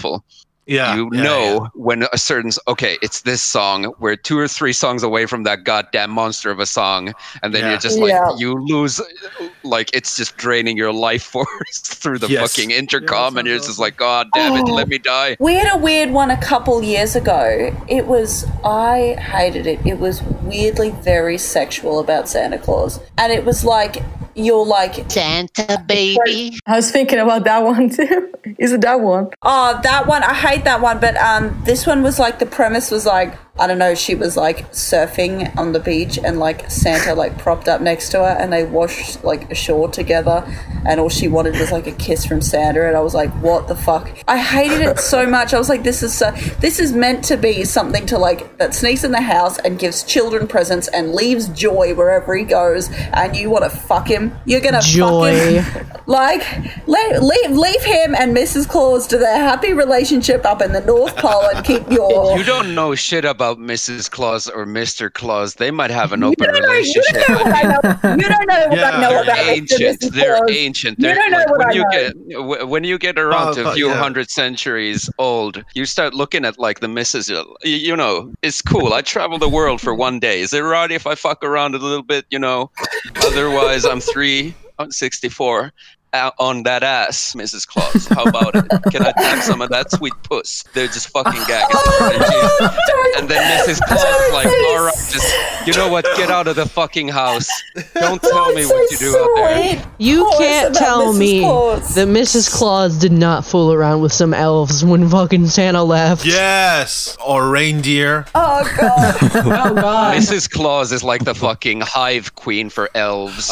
when a certain it's this song, we're 2 or 3 songs away from that goddamn monster of a song, and then you're just like you lose, like it's just draining your life force through the fucking intercom, and you're just like, god damn it, let me die. We had a weird one a couple years ago. I hated it. It was weirdly very sexual about Santa Claus, and it was like, you're like, Santa baby. I was thinking about that one too. Is it that one? Oh, that one. I hate that one. But this one was like, the premise was like, I don't know, she was like surfing on the beach, and like Santa like propped up next to her, and they washed like ashore together, and all she wanted was like a kiss from Santa. And I was like, what the fuck? I hated it so much. I was like, this is meant to be something to like that sneaks in the house and gives children presents and leaves joy wherever he goes, and you want to fuck him. You're gonna fuck him. Like leave him and Mrs. Claus to their happy relationship up in the North Pole and keep your. You don't know shit about about Mrs. Claus or Mr. Claus. They might have an open relationship. You don't know what I know. You don't know what I know about ancient. Mr. They're Claus. ancient. You They're don't know like, what I know. when you get around to a few hundred centuries old, you start looking at like the Mrs. You know, it's cool. I travel the world for one day. Is it right if I fuck around a little bit? You know, otherwise I'm 64. On that ass, Mrs. Claus. How about it? Can I tap some of that sweet puss? They're just fucking gagging. And then Mrs. Claus is like, all right, just, you know what? Get out of the fucking house. Don't tell me what you do out there. You can't tell me that Mrs. Claus did not fool around with some elves when fucking Santa left. Yes, or reindeer. Oh god. Oh god. Mrs. Claus is like the fucking hive queen for elves.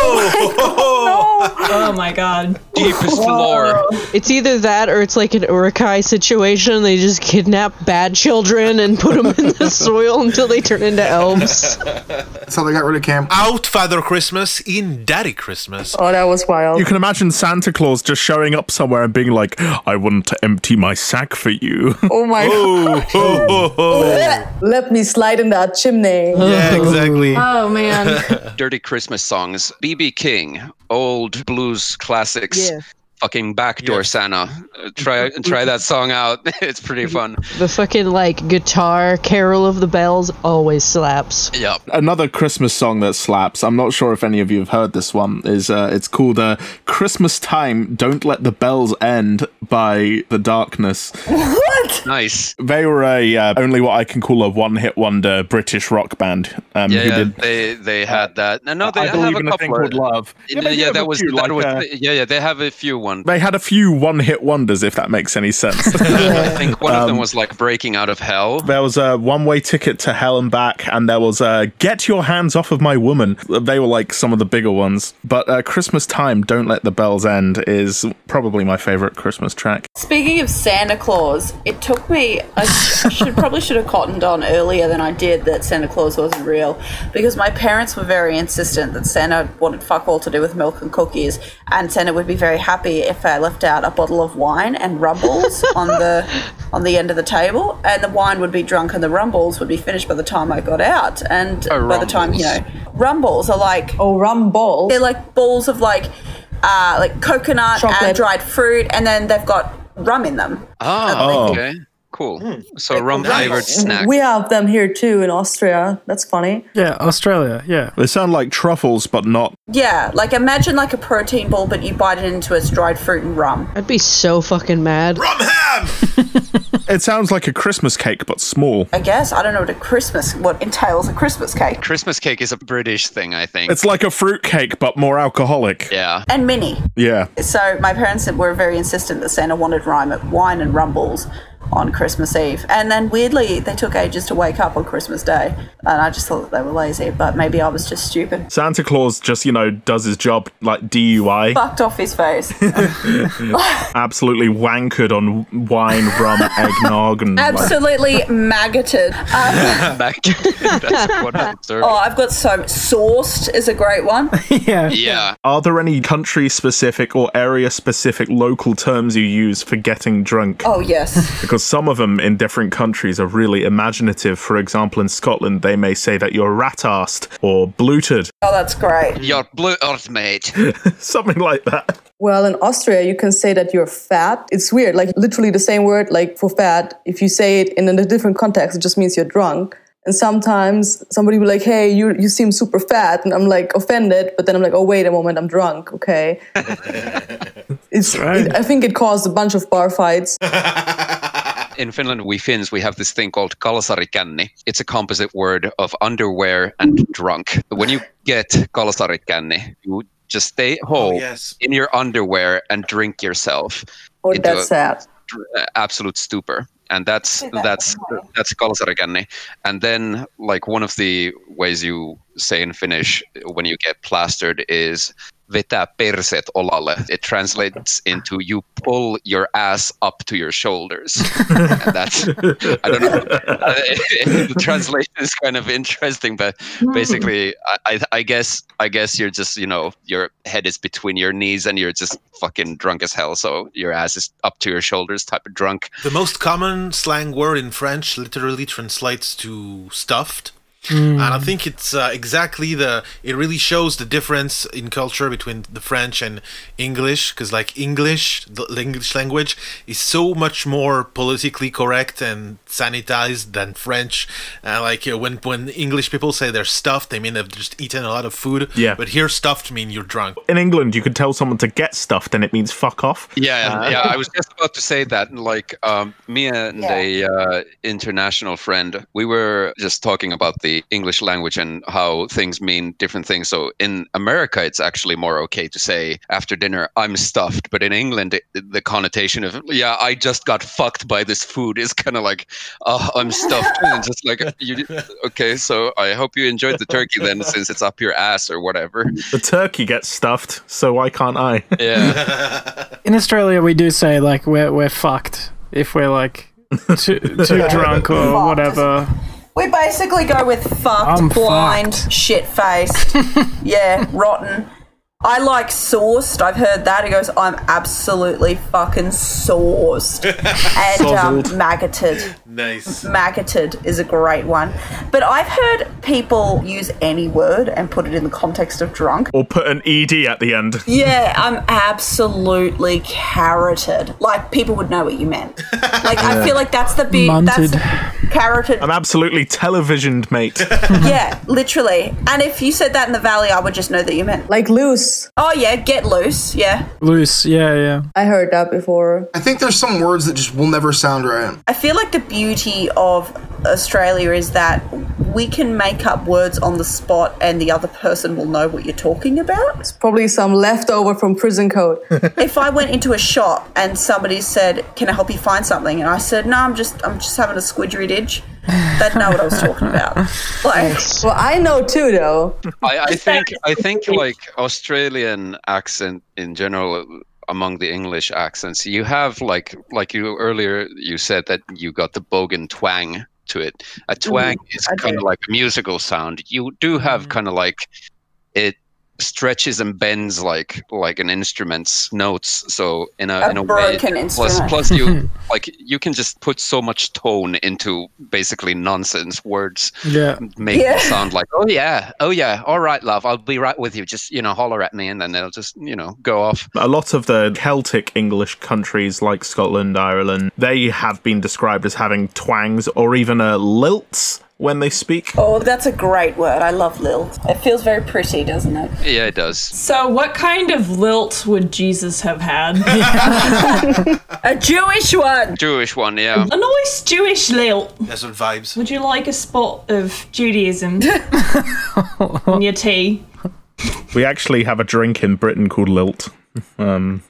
Oh my god. Deepest lore. It's either that or it's like an Urukai situation. They just kidnap bad children and put them in the soil until they turn into elves. That's how they got rid of camp. Out Father Christmas, in Daddy Christmas. Oh, that was wild. You can imagine Santa Claus just showing up somewhere and being like, I want to empty my sack for you. Oh my god. Let me slide in that chimney. Yeah, exactly. Oh man. Dirty Christmas songs. B.B. King, old blues classics. Yeah. Fucking Backdoor Santa. Try that song out. It's pretty fun. The fucking like guitar Carol of the Bells always slaps. Yep. Another Christmas song that slaps, I'm not sure if any of you have heard this one, is it's called Christmas Time, Don't Let the Bells End by The Darkness. What? Nice. They were only what I can call a one-hit wonder British rock band. Who did, they had that. No, they I have Believe a in a Thing couple. Called Love. They have a few ones. They had a few one-hit wonders, if that makes any sense. I think one of them was like Breaking Out of Hell. There was a One-Way Ticket to Hell and Back, and there was Get Your Hands Off of My Woman. They were like some of the bigger ones. But Christmas Time, Don't Let the Bells End is probably my favorite Christmas track. Speaking of Santa Claus, it took me, I probably should have cottoned on earlier than I did that Santa Claus wasn't real, because my parents were very insistent that Santa wanted fuck all to do with milk and cookies, and Santa would be very happy if I left out a bottle of wine and rumbles on the end of the table, and the wine would be drunk and the rumbles would be finished by the time I got out. And by the time, rumbles are like... Oh, rum balls. They're like balls of like coconut Chocolate. and dried fruit, and then they've got rum in them. Oh, okay. Cool. So rum-flavored snack. We have them here too in Austria. That's funny. Yeah, Australia, yeah. They sound like truffles, but not. Yeah, like imagine like a protein ball, but you bite it into its dried fruit and rum. I'd be so fucking mad. Rum ham! It sounds like a Christmas cake, but small. I guess. I don't know what entails a Christmas cake. Christmas cake is a British thing, I think. It's like a fruit cake, but more alcoholic. Yeah. And mini. Yeah. So my parents were very insistent that Santa wanted wine and rumbles on Christmas Eve. And then weirdly, they took ages to wake up on Christmas Day. And I just thought that they were lazy, but maybe I was just stupid. Santa Claus just, does his job like DUI. Fucked off his face. Absolutely wankered on wine, rum, eggnog, and Absolutely maggoted. That's what I observed. Oh, I've got so... Sauced is a great one. Yeah. Yeah. Are there any country-specific or area-specific local terms you use for getting drunk? Oh, yes. Because some of them in different countries are really imaginative. For example, in Scotland, they may say that you're rat-arsed or bloated. Oh, that's great. You're blue earth, mate. Something like that. Well, in Austria, you can say that you're fat. It's weird, like literally the same word, like for fat. If you say it in a different context, it just means you're drunk. And sometimes somebody will be like, hey, you seem super fat. And I'm like offended, but then I'm like, oh, wait a moment, I'm drunk, okay? I think it caused a bunch of bar fights. In Finland, we Finns, we have this thing called kalsarikänni. It's a composite word of underwear and drunk. When you get kalsarikänni, you just stay whole in your underwear and drink yourself. Oh, that's sad. Absolute stupor. And that's kalsarikänni. And then, like, one of the ways you say in Finnish when you get plastered is vetää perset olalle. It translates into you pull your ass up to your shoulders. And that's, I don't know, the translation is kind of interesting, but basically, I guess you're just, your head is between your knees and you're just fucking drunk as hell, so your ass is up to your shoulders type of drunk. The most common slang word in French literally translates to stuffed. And I think it's exactly it really shows the difference in culture between the French and English, because like the English language is so much more politically correct and sanitized than French. When English people say they're stuffed, they mean they've just eaten a lot of food. Yeah. But here, stuffed mean you're drunk. In England, you could tell someone to get stuffed and it means fuck off. Yeah, I was just about to say that. Like, me and a international friend, we were just talking about the English language and how things mean different things. So in America, it's actually more okay to say after dinner, I'm stuffed. But in England, the connotation of, I just got fucked by this food is kind of like, oh, I'm stuffed. And just like, okay, so I hope you enjoyed the turkey then, since it's up your ass or whatever. The turkey gets stuffed, so why can't I? Yeah. In Australia, we do say like we're fucked if we're like too drunk or whatever. We basically go with fucked, I'm blind, fucked. shit-faced, rotten. I like sauced. I've heard that. He goes, I'm absolutely fucking sauced. And maggoted. Nice. Maggoted is a great one. But I've heard people use any word and put it in the context of drunk. Or put an ED at the end. Yeah, I'm absolutely carroted. Like, people would know what you meant. Like, I feel like that's the big... Munted. That's carroted. I'm absolutely televisioned, mate. Yeah, literally. And if you said that in the Valley, I would just know that you meant... Like loose. Oh, yeah, get loose, yeah. Loose, yeah. I heard that before. I think there's some words that just will never sound right. I feel like the beauty of Australia is that we can make up words on the spot and the other person will know what you're talking about. It's probably some leftover from prison code. If I went into a shop and somebody said, can I help you find something? And I said, no, I'm just having a squidgerididge. They'd know what I was talking about. Like, well, I know too, though. I think like Australian accent in general, among the English accents, you have like you earlier you said that you got the bogan twang to it. A twang is kind of like a musical sound. You do have kind of like it stretches and bends like an instrument's notes. So in a way, plus you like you can just put so much tone into basically nonsense words. Yeah, make it sound like oh yeah, all right, love, I'll be right with you. Just holler at me, and then they'll just go off. A lot of the Celtic English countries like Scotland, Ireland, they have been described as having twangs or even lilts when they speak. Oh, that's a great word. I love lilt. It feels very pretty, doesn't it? Yeah, it does. So what kind of lilt would Jesus have had? A Jewish one. Jewish one, yeah. A nice Jewish lilt. Desert vibes. Would you like a spot of Judaism on your tea? We actually have a drink in Britain called Lilt. And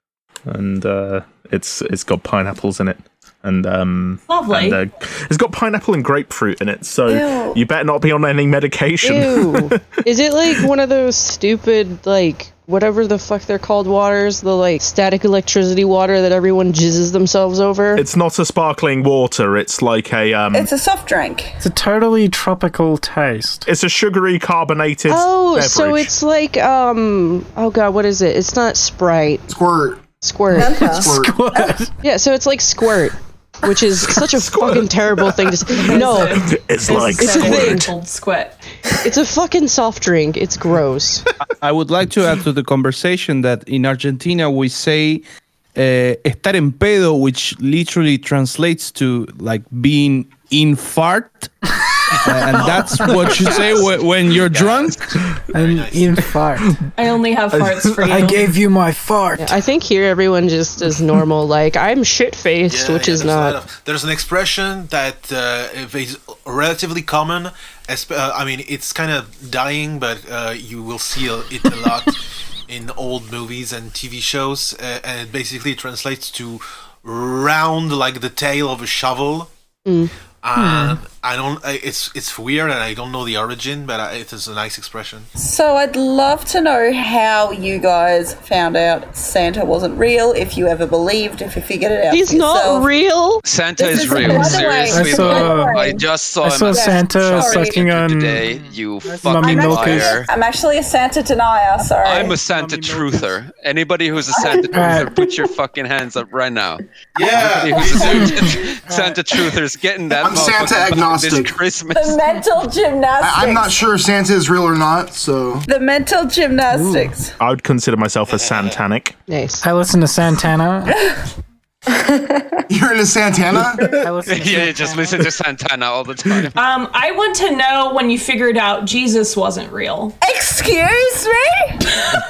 it's got pineapples in it. And lovely. And, it's got pineapple and grapefruit in it, so Ew. you better not be on any medication. Ew. Is it like one of those stupid, like, whatever the fuck they're called waters? The, like, static electricity water that everyone jizzes themselves over? It's not a sparkling water, it's like a... It's a soft drink. It's a totally tropical taste. It's a sugary carbonated beverage. So it's like, oh god, what is it? It's not Sprite. Squirt. Squirt. Yeah, so it's like Squirt. Which is such a fucking terrible thing to say. No, it's like it's a thing. Called squat. It's a fucking soft drink. It's gross. I would like to add to the conversation that in Argentina we say estar en pedo, which literally translates to like being in fart. And that's what you say when you're drunk. I'm in fart. I only have farts for you. I gave you my fart. Yeah, I think here everyone just is normal. Like, I'm shit-faced, which is not. There's an expression that is relatively common. I mean, it's kind of dying, but you will see it a lot in old movies and TV shows. And it basically translates to round like the tail of a shovel. And It's weird, and I don't know the origin, but it is a nice expression. So I'd love to know how you guys found out Santa wasn't real, if you ever believed, if you figured it out. He's for yourself. not real. Santa This is is real. another way. Seriously, I I just saw him. saw at Santa shopping sucking center on today. You Mummy fucking milkers. liar. I'm actually a Santa denier, sorry. I'm a Santa truther. Anybody who's a Santa truther, put your fucking hands up right now. Anybody Yeah. who's a Santa truther is getting that. I'm Santa motherfucker agnostic. This Christmas. The mental gymnastics. I'm not sure if Santa is real or not, so. The mental gymnastics. I would consider myself a Santanic. Nice. I listen to Santana. You're into Santana? I listen to Yeah, just listen to Santana all the time. I want to know when you figured out Jesus wasn't real. Excuse me?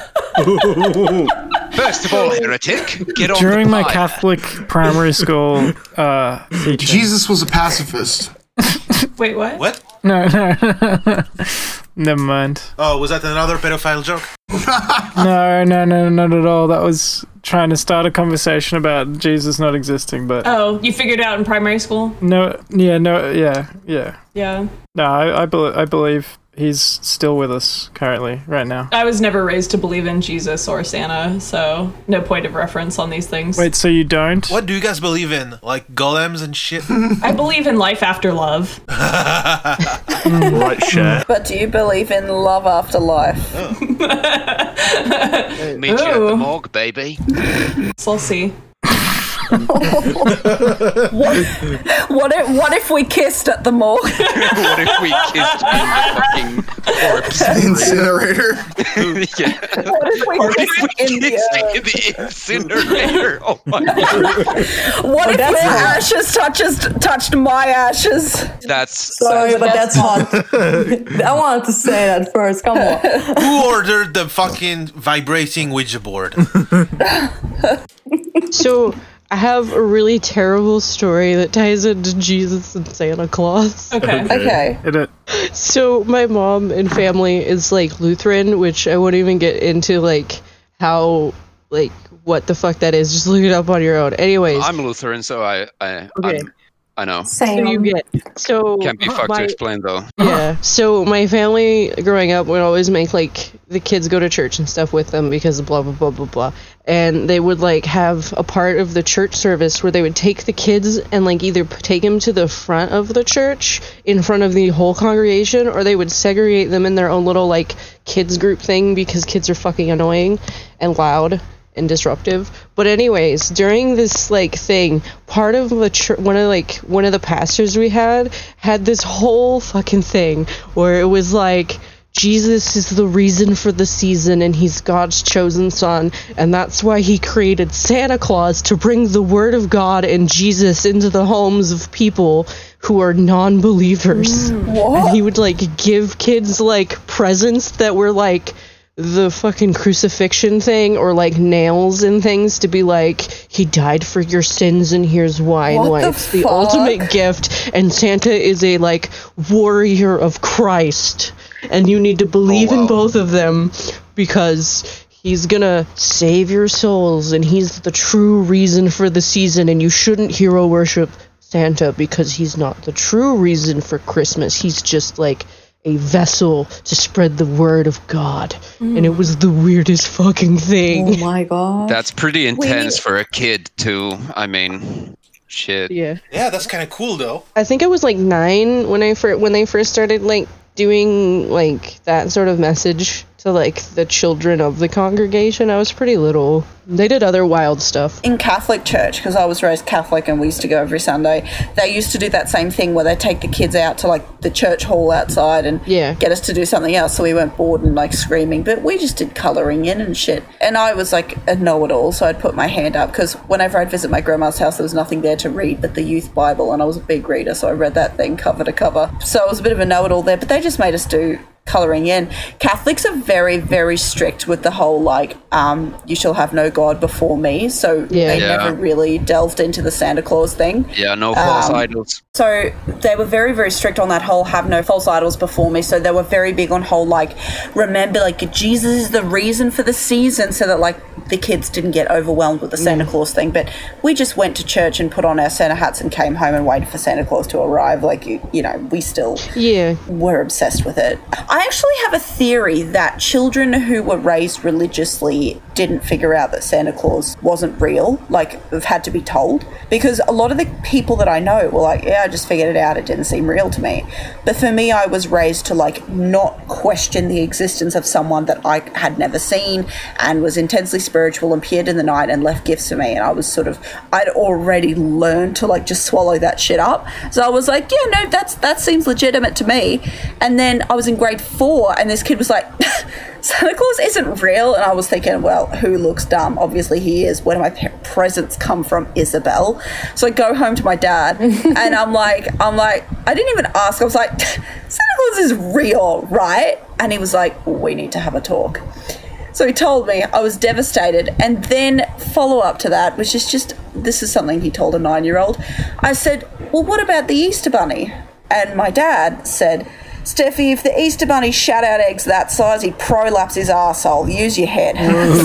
First of all, heretic, get on During the my pie. Catholic primary school teaching. Jesus was a pacifist. Wait, what? What? No. Never mind. Oh, was that another pedophile joke? No, not at all. That was trying to start a conversation about Jesus not existing, but Oh, you figured it out in primary school? yeah. Yeah. No, I believe he's still with us currently, right now. I was never raised to believe in Jesus or Santa, so no point of reference on these things. Wait, so you don't? What do you guys believe in? Like golems and shit? I believe in life after love. Right, share. But do you believe in love after life? Meet you at the Ooh. morgue, baby. So we'll see. What if we kissed at the morgue? What if we kissed in the fucking corpse? Incinerator. Yeah. What if we kissed in the Kissed earth? in the incinerator. Oh my god. What if that's their hot. ashes touched my ashes? That's Sorry, but that's hot. I wanted to say that first. Come on. Who ordered the fucking vibrating Ouija board? So I have a really terrible story that ties into Jesus and Santa Claus. Okay. Okay. So my mom and family is like Lutheran, which I won't even get into like how like what the fuck that is. Just look it up on your own. Anyways, I'm Lutheran, so Okay. I know. so you get so Can't be fucked to my- explain though. Yeah. So my family growing up would always make like the kids go to church and stuff with them because of blah blah blah blah blah. And they would like have a part of the church service where they would take the kids and like either take them to the front of the church in front of the whole congregation, or they would segregate them in their own little like kids group thing because kids are fucking annoying and loud and disruptive. But anyways, during this like thing, part of the one of the pastors we had this whole fucking thing where it was like Jesus is the reason for the season and he's God's chosen son, and that's why he created Santa Claus to bring the word of God and Jesus into the homes of people who are non-believers. And he would like give kids like presents that were like the fucking crucifixion thing or like nails and things to be like, he died for your sins and here's why and What why the it's the fuck? ultimate gift, and Santa is a like warrior of Christ and you need to believe in both of them because he's gonna save your souls and he's the true reason for the season, and you shouldn't hero worship Santa because he's not the true reason for Christmas. He's just like a vessel to spread the word of God. And it was the weirdest fucking thing. Oh my god. That's pretty intense for a kid too. I mean, shit. Yeah. Yeah, that's kind of cool though. I think I was like 9 when they first started like doing like that sort of message to like the children of the congregation. I was pretty little. They did other wild stuff. In Catholic church, because I was raised Catholic and we used to go every Sunday, they used to do that same thing where they take the kids out to like the church hall outside and get us to do something else so we weren't bored and like screaming, but we just did colouring in and shit. And I was like a know-it-all, so I'd put my hand up because whenever I'd visit my grandma's house there was nothing there to read but the youth Bible, and I was a big reader, so I read that thing cover to cover. So I was a bit of a know-it-all there, but they just made us do colouring in. Catholics are very, very strict with the whole like you shall have no God before me, so they never really delved into the Santa Claus thing. Yeah, no false idols. So they were very, very strict on that whole have no false idols before me. So they were very big on whole like remember like Jesus is the reason for the season, so that like the kids didn't get overwhelmed with the Santa Claus thing, but we just went to church and put on our Santa hats and came home and waited for Santa Claus to arrive. Like, you know, we still were obsessed with it. I actually have a theory that children who were raised religiously didn't figure out that Santa Claus wasn't real, like, have had to be told. Because a lot of the people that I know were like, yeah, I just figured it out. It didn't seem real to me. But for me, I was raised to, like, not question the existence of someone that I had never seen and was intensely spiritual and appeared in the night and left gifts for me. And I was sort of, I'd already learned to, like, just swallow that shit up. So I was like, yeah, no, that seems legitimate to me. And then I was in grade 4 and this kid was like, Santa Claus isn't real. And I was thinking, well, who looks dumb? Obviously he is. Where do my presents come from? Isabel. So I go home to my dad and I'm like, I didn't even ask. I was like, Santa Claus is real, right? And he was like, we need to have a talk. So he told me. I was devastated. And then follow up to that, which is just, this is something he told a 9-year-old. I said, well, what about the Easter Bunny? And my dad said, Steffi, if the Easter Bunny shat out eggs that size, he'd prolapse his arsehole. Use your head.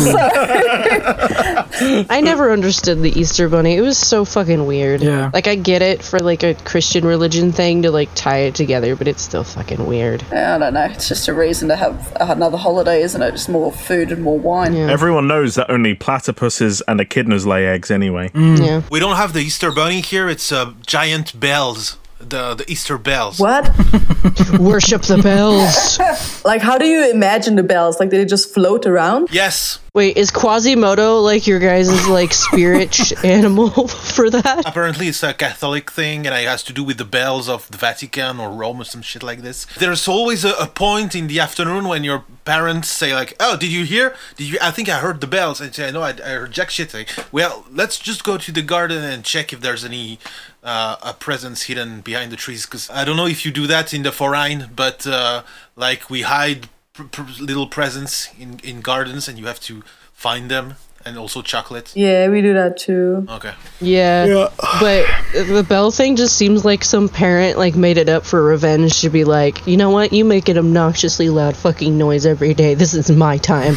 I never understood the Easter Bunny. It was so fucking weird. Yeah. Like, I get it for, like, a Christian religion thing to, like, tie it together, but it's still fucking weird. I don't know. It's just a reason to have another holiday, isn't it? Just more food and more wine. Yeah. Everyone knows that only platypuses and echidnas lay eggs anyway. Yeah. We don't have the Easter Bunny here. It's giant bells. The Easter bells. What? Worship the bells. Like, how do you imagine the bells? Like, did they just float around? Yes. Wait, is Quasimodo like your guys' like spirit animal for that? Apparently it's a Catholic thing and it has to do with the bells of the Vatican or Rome or some shit like this. There's always a point in the afternoon when your parents say like, oh, did you hear? I think I heard the bells. And say, no, I heard jack shit. Like, well, let's just go to the garden and check if there's any presents hidden behind the trees. Because I don't know if you do that in the foreign, but like we hide little presents in gardens and you have to find them, and also chocolate. Yeah, we do that too. Okay. Yeah. But the bell thing just seems like some parent like made it up for revenge to be like, you know what, you make an obnoxiously loud fucking noise every day, this is my time.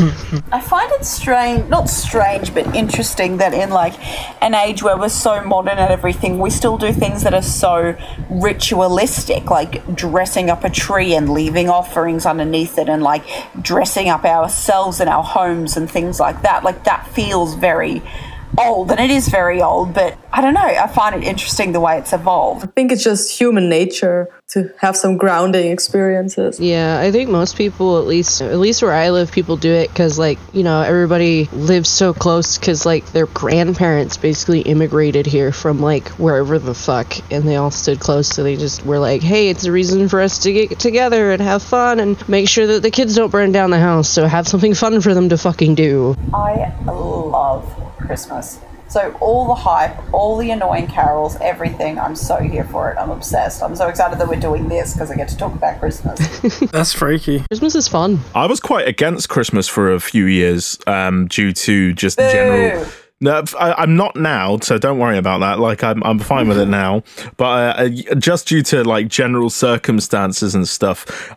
I find it strange, not strange, but interesting that in like an age where we're so modern and everything, we still do things that are so ritualistic, like dressing up a tree and leaving offerings underneath it and like dressing up ourselves and our homes and things like that. Like, that feels very old, and it is very old, but I don't know, I find it interesting the way it's evolved. I think it's just human nature to have some grounding experiences. Yeah, I think most people, at least where I live, people do it because, like, you know, everybody lives so close because, like, their grandparents basically immigrated here from, like, wherever the fuck, and they all stood close, so they just were like, hey, it's a reason for us to get together and have fun and make sure that the kids don't burn down the house, so have something fun for them to fucking do. I love Christmas. So all the hype, all the annoying carols, everything, I'm so here for it. I'm obsessed. I'm so excited that we're doing this because I get to talk about Christmas. That's freaky. Christmas is fun. I was quite against Christmas for a few years due to just general... No, I'm not now, so don't worry about that. Like, I'm fine with it now. But just due to, like, general circumstances and stuff,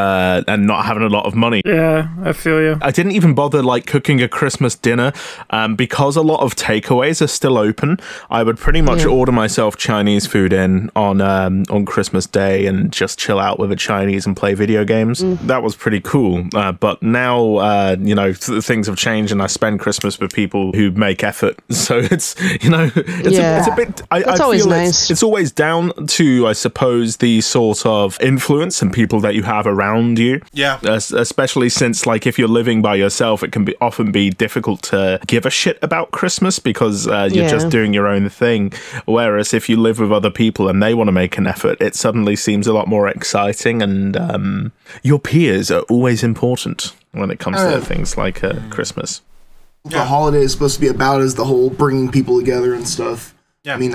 and not having a lot of money. Yeah, I feel you. I didn't even bother, like, cooking a Christmas dinner. Because a lot of takeaways are still open, I would pretty much order myself Chinese food in on Christmas Day and just chill out with a Chinese and play video games. That was pretty cool. But now, you know, things have changed and I spend Christmas with people who make effort, so it's, you know, it's a bit. I always feel nice. It's always down to, I suppose, the sort of influence and people that you have around you. Yeah. Especially since, like, if you're living by yourself, it can often be difficult to give a shit about Christmas because you're just doing your own thing. Whereas if you live with other people and they want to make an effort, it suddenly seems a lot more exciting. And your peers are always important when it comes to things like Christmas. The holiday is supposed to be about is the whole bringing people together and stuff. Yeah. I mean,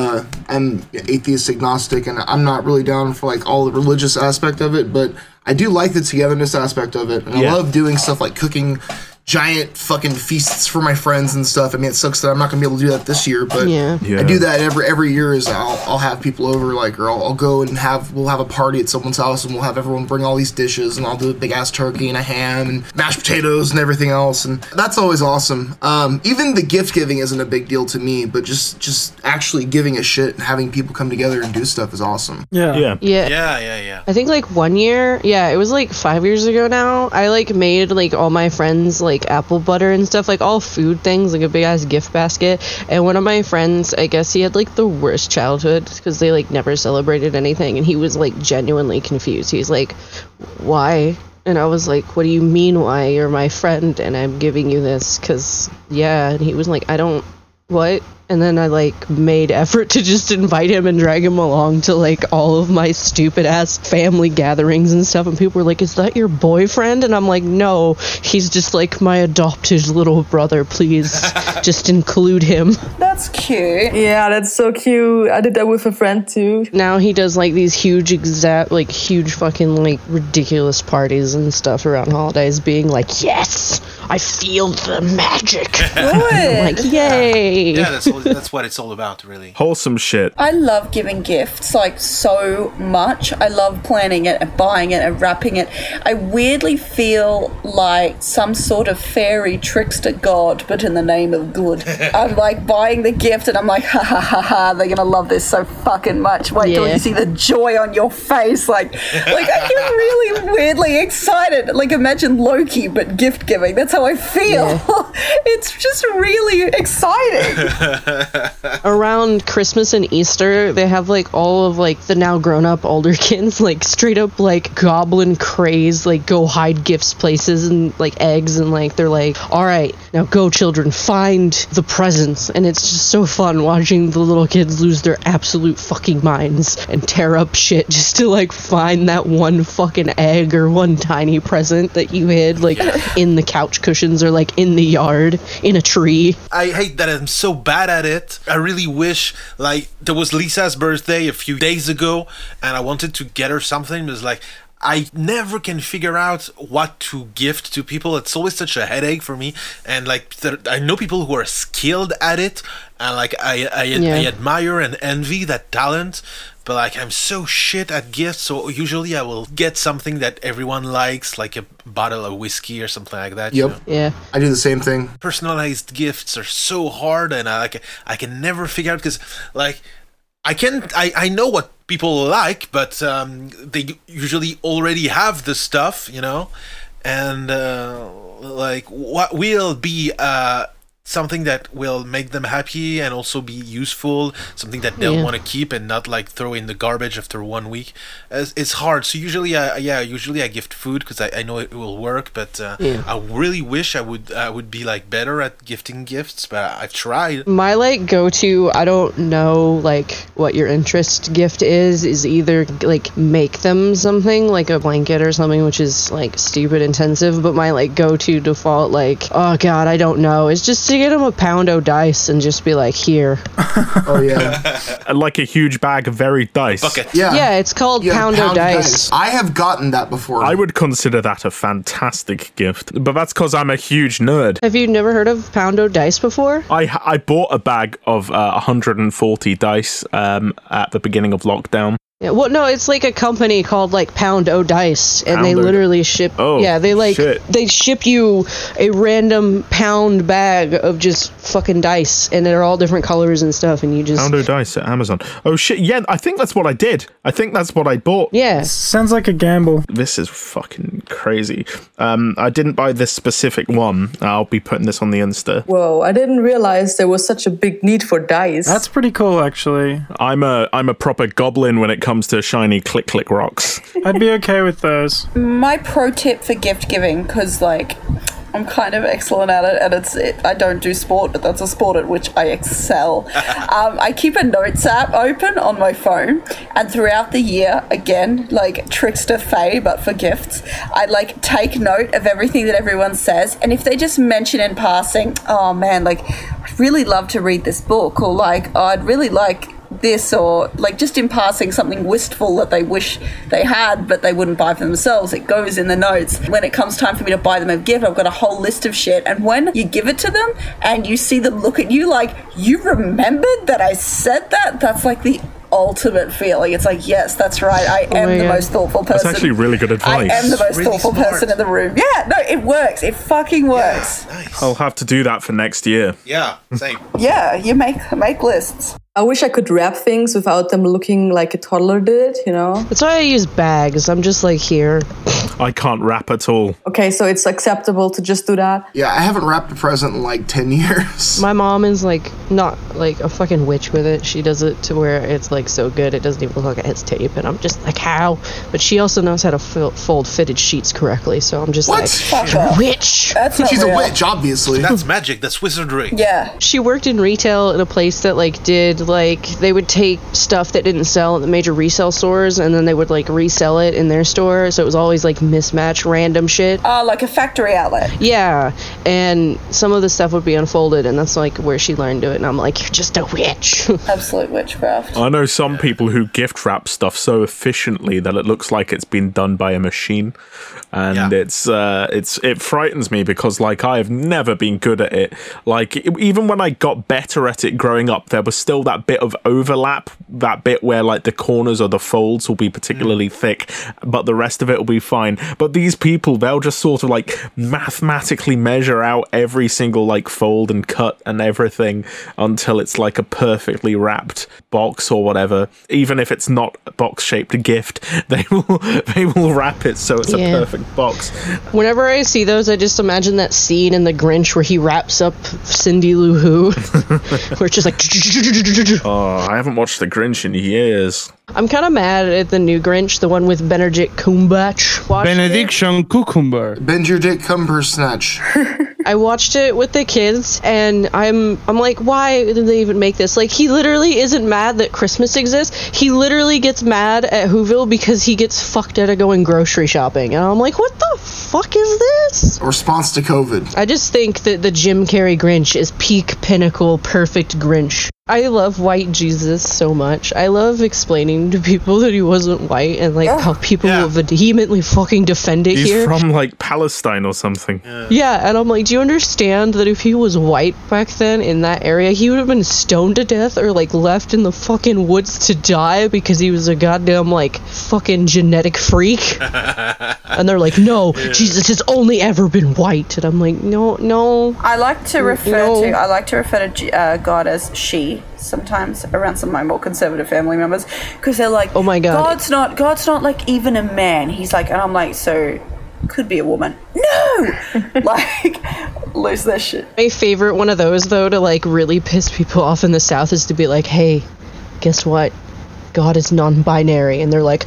I'm atheist agnostic, and I'm not really down for like all the religious aspect of it, but I do like the togetherness aspect of it, and I love doing stuff like cooking giant fucking feasts for my friends and stuff. I mean, it sucks that I'm not gonna be able to do that this year, but Yeah. I do that every year. Is I'll have people over, like, or I'll go and we'll have a party at someone's house, and we'll have everyone bring all these dishes, and I'll do a big ass turkey and a ham and mashed potatoes and everything else, and that's always awesome. Even the gift giving isn't a big deal to me, but just actually giving a shit and having people come together and do stuff is awesome. Yeah. I think like one year, it was like 5 years ago now, I like made like all my friends like apple butter and stuff, like all food things, like a big ass gift basket. And one of my friends, I guess he had like the worst childhood because they like never celebrated anything, and he was like genuinely confused. He's like, why? And I was like, what do you mean why? You're my friend and I'm giving you this because and he was like, I don't, what? And then I like made effort to just invite him and drag him along to like all of my stupid ass family gatherings and stuff. And people were like, is that your boyfriend? And I'm like, no, he's just like my adopted little brother. Please just include him. That's cute. Yeah, that's so cute. I did that with a friend too. Now he does like these huge huge fucking like ridiculous parties and stuff around holidays, being like, yes, I feel the magic. Good. I'm like, yay. Yeah, that's what it's all about, really. Wholesome shit. I love giving gifts, like, so much. I love planning it and buying it and wrapping it. I weirdly feel like some sort of fairy trickster god, but in the name of good. I'm like buying the gift and I'm like, ha ha ha ha, they're gonna love this so fucking much. Wait till you see the joy on your face. Like I get really weirdly excited. Like, imagine Loki, but gift giving. That's how I feel. Yeah. It's just really exciting. Around Christmas and Easter, they have like all of like the now grown up older kids like straight up like goblin craze, like go hide gifts places and like eggs, and like they're like, all right, now go children, find the presents. And it's just so fun watching the little kids lose their absolute fucking minds and tear up shit just to like find that one fucking egg or one tiny present that you hid like in the couch cushions or like in the yard in a tree. I hate that I'm so bad at it. I really wish, like, there was Lisa's birthday a few days ago and I wanted to get her something. It was like, I never can figure out what to gift to people. It's always such a headache for me. And like, I know people who are skilled at it, and like I admire and envy that talent. But like, I'm so shit at gifts, so usually I will get something that everyone likes, like a bottle of whiskey or something like that. Yep. You know? Yeah. I do the same thing. Personalized gifts are so hard, and I can never figure out, because like I know what people like, but they usually already have the stuff, you know, and like what will be something that will make them happy and also be useful, something that they'll want to keep and not like throw in the garbage after 1 week. It's hard. So usually I gift food because I know it will work, but I really wish I would be like better at gifting gifts, but I've tried. My like go-to, I don't know like what your interest gift is either like make them something like a blanket or something, which is like stupid intensive, but my like go-to default, like, oh god, I don't know, is just to get them a pound of dice and just be like, here. Oh yeah. Like a huge bag of varied dice. Bucket. Yeah, it's called pound of dice. I have gotten that before. I would consider that a fantastic gift, but that's because I'm a huge nerd. Have you never heard of pound of dice before? I bought a bag of 140 dice at the beginning of lockdown. Yeah, well, no, it's like a company called like Pound O Dice, and they literally ship. They ship you a random pound bag of just fucking dice, and they're all different colors and stuff, and you just Pound O Dice at Amazon. Oh shit! Yeah, I think that's what I did. I think that's what I bought. Yeah, sounds like a gamble. This is fucking crazy. I didn't buy this specific one. I'll be putting this on the Insta. Whoa! I didn't realize there was such a big need for dice. That's pretty cool, actually. I'm a proper goblin when it comes to shiny click rocks. I'd be okay with those. My pro tip for gift giving, because like I'm kind of excellent at it, and I don't do sport, but that's a sport at which I excel. I keep a notes app open on my phone, and throughout the year, again, like Trickster Faye, but for gifts, I like take note of everything that everyone says, and if they just mention in passing, oh man, like I'd really love to read this book, or like, oh, I'd really like this, or like just in passing something wistful that they wish they had but they wouldn't buy for themselves. It goes in the notes. When it comes time for me to buy them a gift, I've got a whole list of shit, and when you give it to them and you see them look at you like, you remembered that I said that, that's like the ultimate feeling. It's like, yes, that's right, I am the most thoughtful person. That's actually really good advice. I am the most Really thoughtful smart. person in the room. Yeah, no, it works. It fucking works. Nice. I'll have to do that for next year. Yeah, same. Yeah, you make lists. I wish I could wrap things without them looking like a toddler did, you know? That's why I use bags. I'm just like, here. I can't rap at all. Okay, so it's acceptable to just do that? Yeah, I haven't wrapped a present in like 10 years. My mom is like not like a fucking witch with it. She does it to where it's like so good it doesn't even look like it has tape, and I'm just like, how? But she also knows how to fold fitted sheets correctly, so I'm just What? like, Fuck off. witch. That's not She's real. a witch, obviously. That's magic. That's wizardry. Yeah. She worked in retail in a place that like did like they would take stuff that didn't sell at the major resale stores and then they would like resell it in their store, so it was always like mismatch random shit. Like a factory outlet. Yeah, and some of the stuff would be unfolded, and that's like where she learned to it, and I'm like, you're just a witch. Absolute witchcraft. I know some people who gift wrap stuff so efficiently that it looks like it's been done by a machine, and it frightens me because like I have never been good at it. Like even when I got better at it growing up, there was still that bit of overlap, that bit where like the corners or the folds will be particularly thick, but the rest of it will be fine. But these people, they'll just sort of like mathematically measure out every single like fold and cut and everything until it's like a perfectly wrapped box or whatever. Even if it's not a box shaped gift, they will wrap it so it's a perfect box. Whenever I see those, I just imagine that scene in The Grinch where he wraps up Cindy Lou Who, where it's just like. Oh, I haven't watched The Grinch in years. I'm kind of mad at the new Grinch, the one with Benedict Cumberbatch. Benediction cucumber. Benedict Cumbersnatch. I watched it with the kids, and I'm like, why did they even make this? Like, he literally isn't mad that Christmas exists. He literally gets mad at Whoville because he gets fucked out of going grocery shopping. And I'm like, what the fuck is this? Response to COVID. I just think that the Jim Carrey Grinch is peak pinnacle perfect Grinch. I love white Jesus so much. I love explaining to people that he wasn't white and like how people will vehemently fucking defend it He's here. from like Palestine or something. Yeah, and I'm like, do you understand that if he was white back then in that area, he would have been stoned to death or like left in the fucking woods to die because he was a goddamn like fucking genetic freak? And they're like, no, Jesus has only ever been white. And I'm like, no. I like to refer to God as she sometimes around some of my more conservative family members because they're like, oh my god, God's not like even a man. He's like, and I'm like, so could be a woman. No, like lose their shit. My favorite one of those though to like really piss people off in the South is to be like, hey, guess what? God is non-binary, and they're like,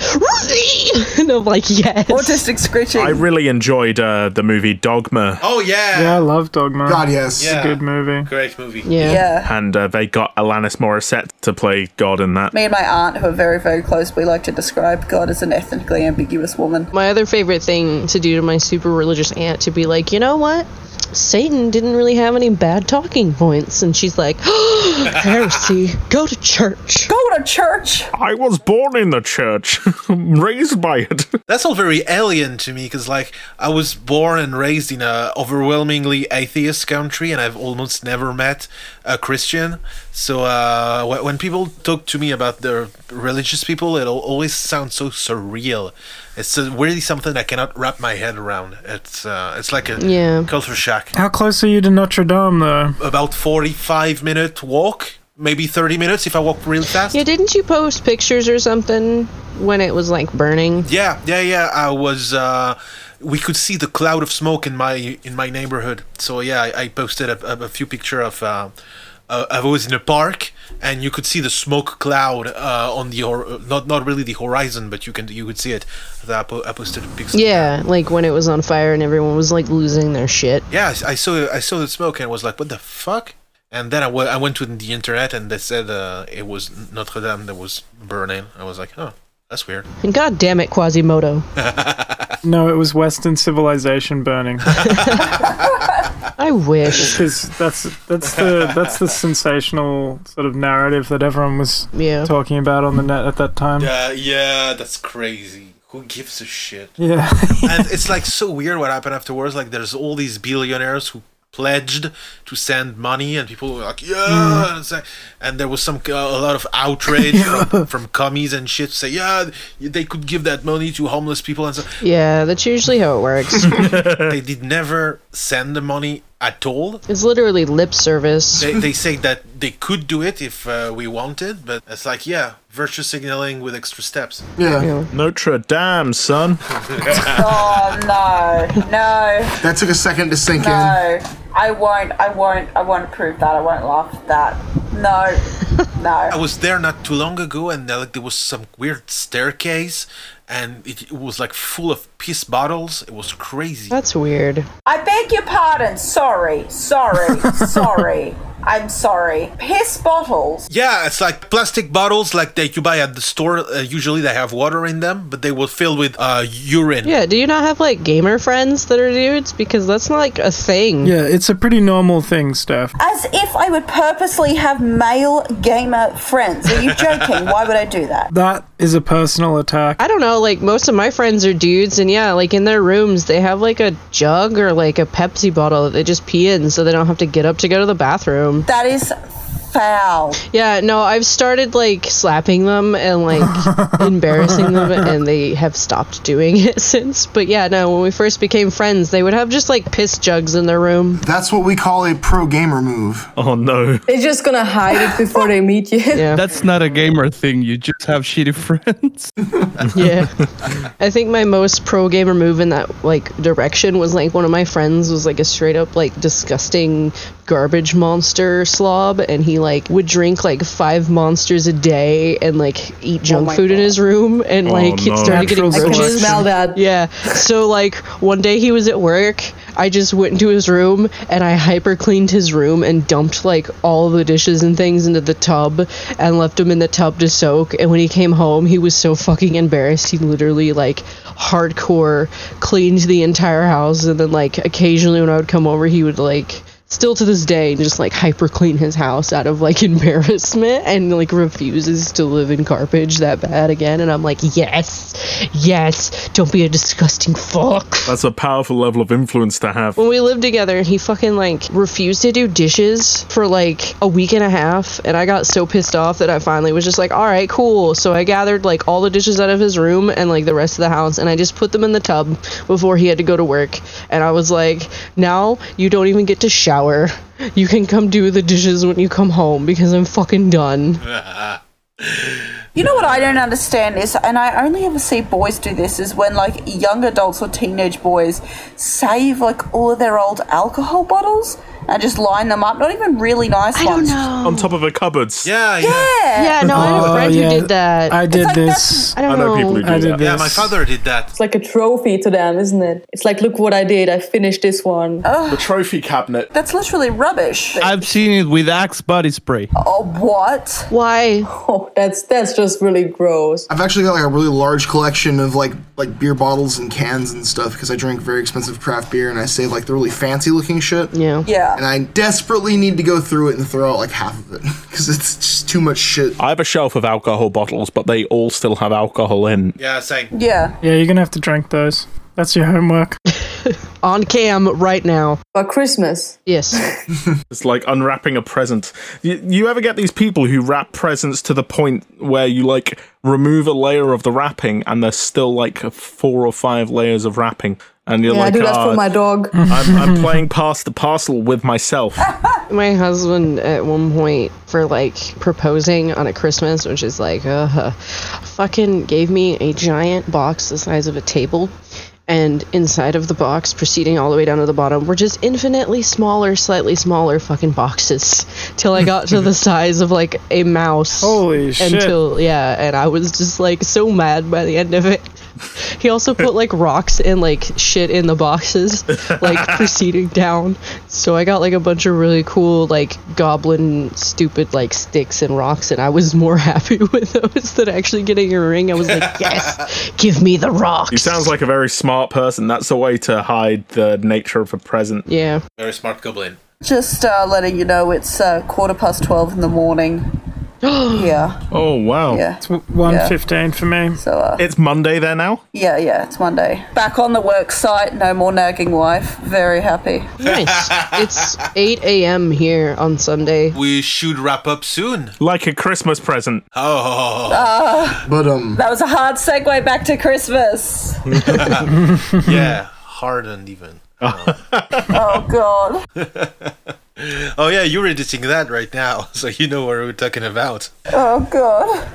and I'm like, yes. Autistic screeching. I really enjoyed the movie Dogma. Oh yeah. Yeah, I love Dogma. God, yes. It's a good movie. Great movie. Yeah. And they got Alanis Morissette to play God in that. Me and my aunt, who are very, very close, we like to describe God as an ethnically ambiguous woman. My other favorite thing to do to my super religious aunt to be like, you know what? Satan didn't really have any bad talking points. And she's like, oh, heresy, go to church. Go to church. I was born in the church, raised by it. That's all very alien to me because, like, I was born and raised in a overwhelmingly atheist country, and I've almost never met a Christian. So when people talk to me about their religious people, it always sounds so surreal. It's really something I cannot wrap my head around. It's like a culture shock. How close are you to Notre Dame, though? About 45-minute walk. Maybe 30 minutes if I walk real fast. Yeah, didn't you post pictures or something when it was like burning? Yeah. I was. We could see the cloud of smoke in my neighborhood. So yeah, I posted a few pictures of. I was in a park, and you could see the smoke cloud on the not really the horizon, but you could see it. I posted a picture. Yeah, like when it was on fire and everyone was like losing their shit. Yeah, I saw the smoke and was like, what the fuck? And then I went to the internet and they said it was Notre Dame that was burning. I was like, oh, that's weird. And god damn it, Quasimodo. No, it was Western civilization burning. I wish. Because that's the sensational sort of narrative that everyone was talking about on the net at that time. Yeah, that's crazy. Who gives a shit? Yeah. And it's like so weird what happened afterwards. Like there's all these billionaires who pledged to send money, and people were like, yeah. And there was a lot of outrage from commies and shit to say, yeah, they could give that money to homeless people and so. Yeah, that's usually how it works. They did never send the money at all. It's literally lip service. They say that they could do it if we wanted, but it's like, virtue signaling with extra steps. Yeah. Notre Dame, son. Oh, no. That took a second to sink in. I won't approve that. I won't laugh at that. No. I was there not too long ago, and there was some weird staircase, and it was like full of piss bottles. It was crazy. That's weird. I beg your pardon. Sorry. I'm sorry. Piss bottles. Yeah, it's like plastic bottles like you buy at the store. Usually they have water in them, but they will fill with urine. Yeah, do you not have like gamer friends that are dudes? Because that's not like a thing. Yeah, it's a pretty normal thing, Steph. As if I would purposely have male gamer friends. Are you joking? Why would I do that? That is a personal attack. I don't know, like most of my friends are dudes, and yeah, like in their rooms they have like a jug or like a Pepsi bottle that they just pee in so they don't have to get up to go to the bathroom. That is foul. Yeah, no, I've started like slapping them and like embarrassing them, and they have stopped doing it since. But yeah, no, when we first became friends, they would have just like piss jugs in their room. That's what we call a pro gamer move. Oh no. They're just gonna hide it before they meet you. Yeah. That's not a gamer thing. You just have shitty friends. Yeah. I think my most pro gamer move in that like direction was like one of my friends was like a straight up like disgusting garbage monster slob, and he like would drink like 5 monsters a day and like eat junk food in his room, and like he started getting I can roaches. smell that. Yeah. So like one day he was at work, I just went into his room and I hyper cleaned his room and dumped like all of the dishes and things into the tub and left him in the tub to soak. And when he came home, he was so fucking embarrassed. He literally like hardcore cleaned the entire house, and then like occasionally when I would come over, he would like still to this day just like hyper clean his house out of like embarrassment, and like refuses to live in garbage that bad again. And I'm like, yes, don't be a disgusting fuck. That's a powerful level of influence to have. When we lived together, he fucking like refused to do dishes for like a week and a half, and I got so pissed off that I finally was just like, all right, cool. So I gathered like all the dishes out of his room and like the rest of the house, and I just put them in the tub before he had to go to work. And I was like, now you don't even get to shower. You can come do the dishes when you come home because I'm fucking done. You know what I don't understand is, and I only ever see boys do this, is when like young adults or teenage boys save like all of their old alcohol bottles and just line them up. Not even really nice ones. On top of a cupboards. Yeah. Yeah, no, I had a friend who did that. I did like this. I don't know people who do that. Yeah, my father did that. It's like a trophy to them, isn't it? It's like, look what I did. I finished this one. The trophy cabinet. That's literally rubbish. I've seen it with Axe body spray. Oh, what? Why? Oh, that's just really gross. I've actually got like a really large collection of like beer bottles and cans and stuff because I drink very expensive craft beer and I save like the really fancy looking shit. Yeah. And I desperately need to go through it and throw out like half of it because it's just too much shit. I have a shelf of alcohol bottles, but they all still have alcohol in. Yeah, same. Yeah. Yeah, you're gonna have to drink those. That's your homework. On cam right now. But Christmas. Yes. It's like unwrapping a present. You ever get these people who wrap presents to the point where you like remove a layer of the wrapping and there's still like 4 or 5 layers of wrapping? And you're like, I do that for my dog. I'm playing past the parcel with myself. My husband at one point for like proposing on a Christmas, which is like fucking gave me a giant box the size of a table, and inside of the box, proceeding all the way down to the bottom, were just infinitely smaller, slightly smaller fucking boxes till I got to the size of like a mouse. Holy shit. And I was just like so mad by the end of it. He also put like rocks and like shit in the boxes, like proceeding down. So I got like a bunch of really cool like goblin stupid like sticks and rocks, and I was more happy with those than actually getting a ring. I was like, yes, give me the rocks. He sounds like a very smart person. That's a way to hide the nature of a present. Yeah. Very smart goblin. Just letting you know it's 12:15 in the morning. Yeah. Oh, wow. Yeah. It's 1:15 for me. So It's Monday there now? yeah, it's Monday. Back on the work site, no more nagging wife. Very happy. Nice. It's 8 a.m. here on Sunday. We should wrap up soon. Like a Christmas present. Oh. But That was a hard segue back to Christmas. Yeah, hardened even. Oh God. Oh yeah, you're editing that right now, so you know what we're talking about. Oh God.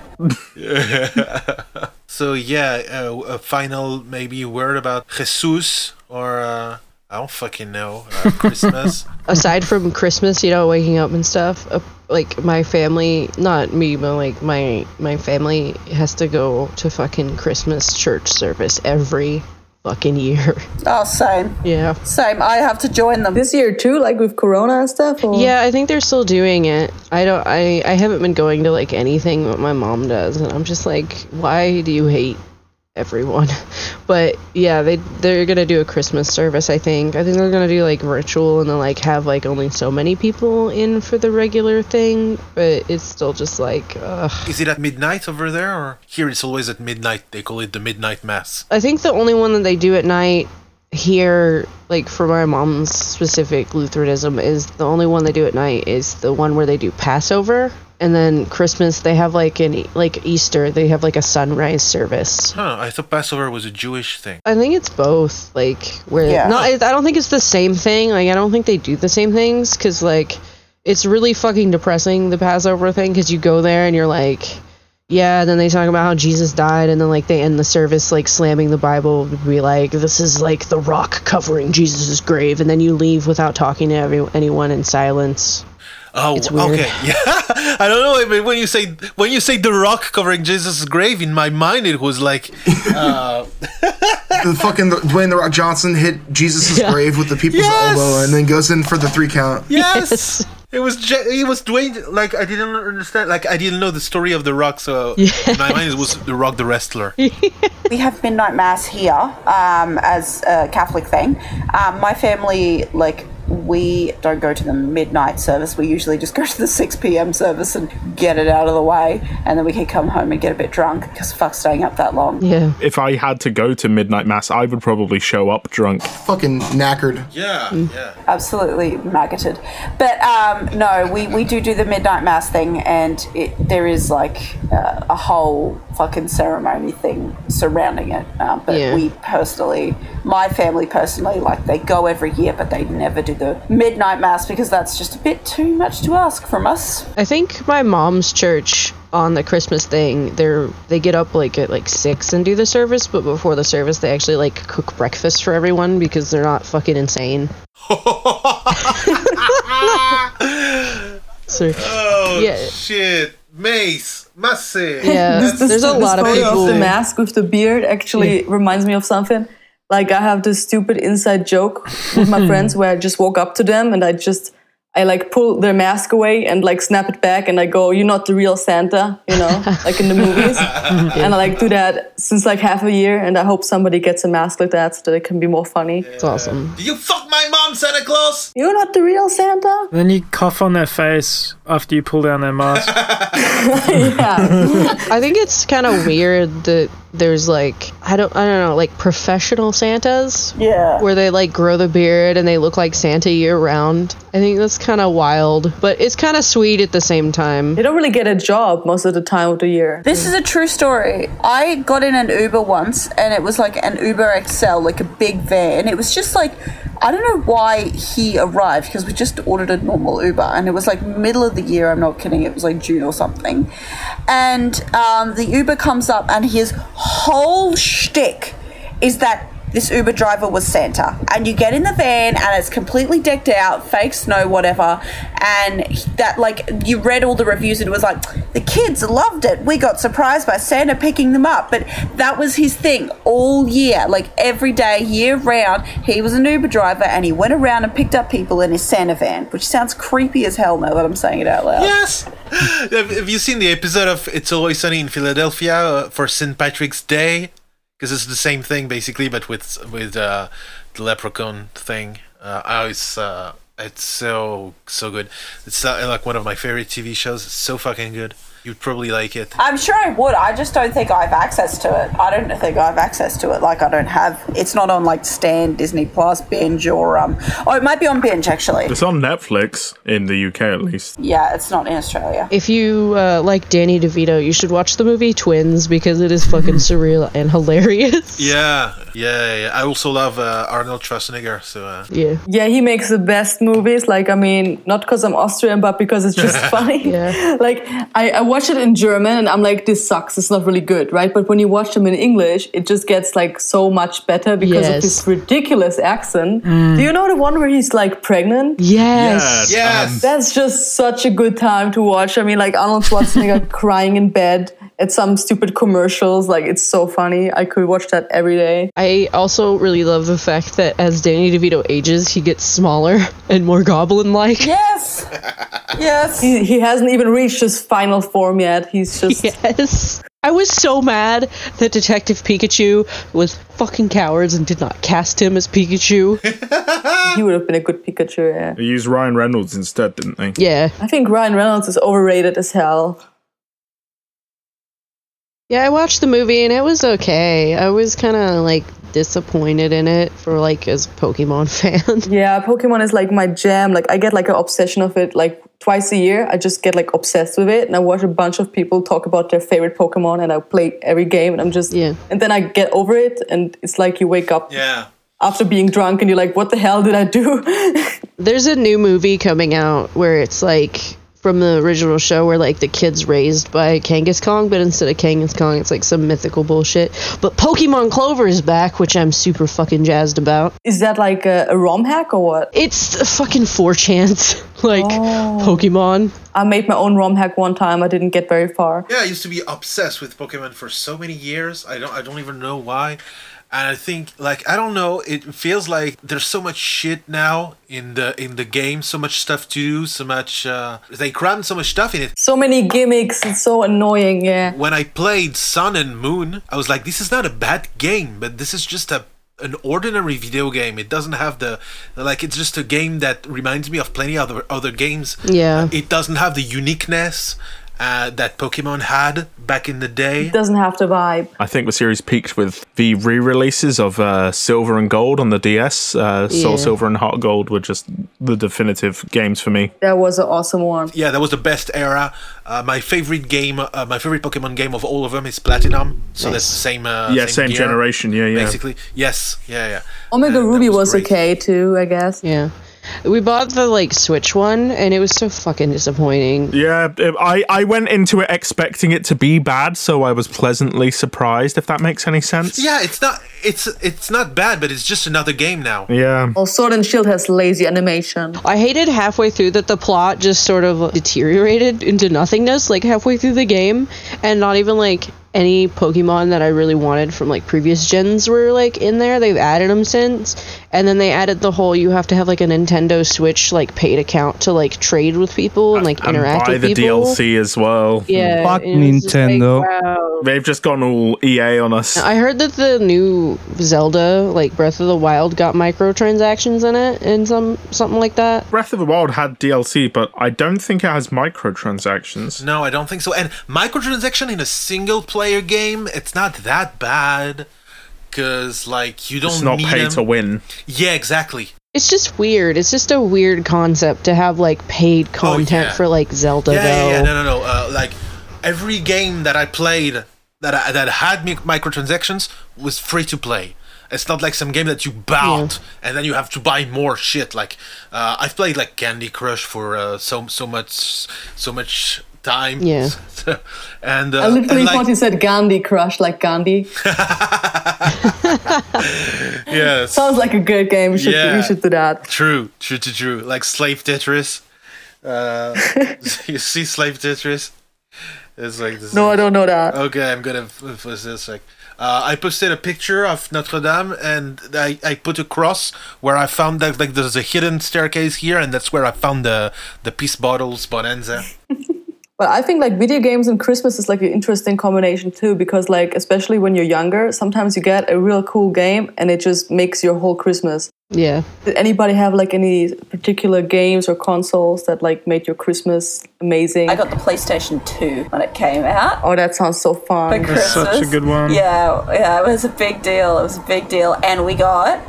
So yeah, a final maybe word about Jesus or I don't fucking know, Christmas. Aside from Christmas, you know, waking up and stuff, like my family, not me, but like my family has to go to fucking Christmas church service every fucking year. Oh, same. Yeah. Same. I have to join them. This year too, like with Corona and stuff? Or? Yeah, I think they're still doing it. I haven't been going to like anything what my mom does, and I'm just like, why do you hate everyone? But yeah, they're gonna do a Christmas service. I think they're gonna do like virtual and then like have like only so many people in for the regular thing, but it's still just like Is it at midnight over there, or here it's always at midnight? They call it the midnight mass. I think the only one that they do at night here, like for my mom's specific Lutheranism, is the only one they do at night is the one where they do Passover. And then Christmas, they have like Easter, they have like a sunrise service. I thought Passover was a Jewish thing. I think it's both. Like where Yeah. I don't think it's the same thing. Like I don't think they do the same things because like it's really fucking depressing, the Passover thing, because you go there and you're like, yeah. Then they talk about how Jesus died, and then like they end the service like slamming the Bible to be like, this is like the rock covering Jesus's grave, and then you leave without talking to anyone in silence. Oh, It's weird. okay. Yeah, I don't know. But when you say the rock covering Jesus' grave, in my mind it was like, the fucking Dwayne The Rock Johnson hit Jesus' grave with the people's elbow and then goes in for the 3 count. yes. It was Dwayne. Like I didn't understand. Like I didn't know the story of the Rock. So in my mind it was the Rock the wrestler. We have midnight mass here as a Catholic thing. My family, like, we don't go to the midnight service. We usually just go to the 6 p.m. service and get it out of the way, and then we can come home and get a bit drunk because fuck staying up that long. Yeah. If I had to go to midnight mass, I would probably show up drunk. Fucking knackered. Yeah, yeah. Absolutely maggoted. But no, we do the midnight mass thing, and there is like a whole fucking ceremony thing surrounding it. But my family personally, like they go every year, but they never do the midnight mass because that's just a bit too much to ask from us. I think my mom's church on the Christmas thing, they get up like at like 6 and do the service, but before the service they actually like cook breakfast for everyone because they're not fucking insane. So, Shit. Mace. Yeah, there's a lot of people. The mask with the beard actually reminds me of something. Like I have this stupid inside joke with my friends where I just walk up to them and I like pull their mask away and like snap it back and I go, "You're not the real Santa," you know, like in the movies. And I like do that since like half a year, and I hope somebody gets a mask like that so that it can be more funny. It's awesome. Do you fuck my mom, Santa Claus? You're not the real Santa? Then you cough on their face after you pull down their mask. Yeah. I think it's kind of weird that there's like I don't know, like professional Santas. Yeah. Where they like grow the beard and they look like Santa year round. I think that's kind of wild, but it's kind of sweet at the same time. They don't really get a job most of the time of the year. This is a true story. I got in an Uber once, and it was like an Uber XL, like a big van. It was just like, I don't know why he arrived, because we just ordered a normal Uber, and it was like middle of the year, I'm not kidding, it was like June or something. And the Uber comes up, and his whole shtick is that this Uber driver was Santa. And you get in the van and it's completely decked out, fake snow, whatever. And that, like, you read all the reviews and it was like, the kids loved it. We got surprised by Santa picking them up. But that was his thing all year. Like, every day, year round, he was an Uber driver and he went around and picked up people in his Santa van, which sounds creepy as hell now that I'm saying it out loud. Yes. Have you seen the episode of It's Always Sunny in Philadelphia for St. Patrick's Day? Because it's the same thing basically, but with the leprechaun thing. It's so good. It's like one of my favorite TV shows. It's so fucking good. You'd probably like it. I'm sure I would. I just don't think I have access to it. I don't think I have access to it. Like, I don't have... It's not on, like, Stan, Disney Plus, Binge, or... Oh, it might be on Binge, actually. It's on Netflix, in the UK at least. Yeah, it's not in Australia. If you like Danny DeVito, you should watch the movie Twins because it is fucking surreal and hilarious. Yeah. I also love Arnold Schwarzenegger, so... Yeah, he makes the best movies. Like, I mean, not because I'm Austrian, but because it's just funny. Yeah. Like, I watch it in German and I'm like, this sucks. It's not really good, right? But when you watch them in English, it just gets like so much better because of this ridiculous accent. Do you know the one where he's like pregnant? Yes. That's just such a good time to watch. I mean, like Arnold Schwarzenegger crying in bed at some stupid commercials. Like, it's so funny. I could watch that every day. I also really love the fact that as Danny DeVito ages, he gets smaller and more goblin-like. Yes. Yes. He hasn't even reached his final form yet. He's just... Yes. I was so mad that Detective Pikachu was fucking cowards and did not cast him as Pikachu. He would have been a good Pikachu, yeah. They used Ryan Reynolds instead, didn't they? Yeah. I think Ryan Reynolds is overrated as hell. Yeah, I watched the movie and it was okay. I was kind of like disappointed in it for like as a Pokemon fan. Yeah, Pokemon is like my jam. Like, I get like an obsession of it like twice a year. I just get like obsessed with it and I watch a bunch of people talk about their favorite Pokemon and I play every game and I'm just... Yeah. And then I get over it and it's like you wake up after being drunk and you're like, what the hell did I do? There's a new movie coming out where it's like... from the original show where like the kid's raised by Kangaskhan, but instead of Kangaskhan it's like some mythical bullshit. But Pokemon Clover is back, which I'm super fucking jazzed about. Is that like a ROM hack or what? It's a fucking 4chance like Pokemon. I made my own ROM hack one time. I didn't get very far. Yeah, I used to be obsessed with Pokemon for so many years. I don't even know why. And I think, like, I don't know, it feels like there's so much shit now in the game, so much stuff to do, so much, they crammed so much stuff in it. So many gimmicks, it's so annoying, yeah. When I played Sun and Moon, I was like, this is not a bad game, but this is just an ordinary video game. It doesn't have it's just a game that reminds me of plenty other games. Yeah. It doesn't have the uniqueness that Pokemon had back in the day. It doesn't have the vibe. I think the series peaked with the re-releases of Silver and Gold on the DS. Soul Silver and Heart Gold were just the definitive games for me. That was an awesome one. Yeah, that was the best era. My favorite game, my favorite Pokemon game of all of them is Platinum. So that's the same. Same generation. Yeah. Basically, yes. Yeah. Omega Ruby was great. okay too, I guess. Yeah. We bought the like Switch one and it was so fucking disappointing. Yeah, I went into it expecting it to be bad, so I was pleasantly surprised, if that makes any sense. Yeah, it's not bad, but it's just another game now. Yeah. Well, Sword and Shield has lazy animation. I hated halfway through that the plot just sort of deteriorated into nothingness, like halfway through the game, and not even like any Pokemon that I really wanted from like previous gens were like in there. They've added them since, and then they added the whole you have to have like a Nintendo Switch like paid account to like trade with people and like interact with people. And buy the DLC as well. Yeah, fuck Nintendo. Like, wow. They've just gone all EA on us. I heard that the new Zelda, like Breath of the Wild, got microtransactions in it and something like that. Breath of the Wild had DLC, but I don't think it has microtransactions. No, I don't think so. And microtransaction in a single player game, it's not that bad. Because, like, you don't It's not need pay them. to win. Yeah, exactly. It's just weird. It's just a weird concept to have like paid content for like Zelda. Yeah. No. Like every game that I played that had microtransactions was free to play. It's not like some game that you bought and then you have to buy more shit. Like I've played like Candy Crush for so much time. Yeah. And I literally thought you said Gandhi Crush, like Gandhi. Yes. Sounds like a good game. We should do that. True. Like Slave Tetris. You see Slave Tetris? It's like this. No, I don't know that. Okay, I'm gonna post this. Like, I posted a picture of Notre Dame, and I put a cross where I found that like there's a hidden staircase here, and that's where I found the peace bottles bonanza. But I think like video games and Christmas is like an interesting combination too, because like especially when you're younger, sometimes you get a real cool game and it just makes your whole Christmas. Yeah. Did anybody have like any particular games or consoles that like made your Christmas amazing? I got the PlayStation 2 when it came out. Oh, that sounds so fun. For Christmas. Such a good one. Yeah, it was a big deal. And we got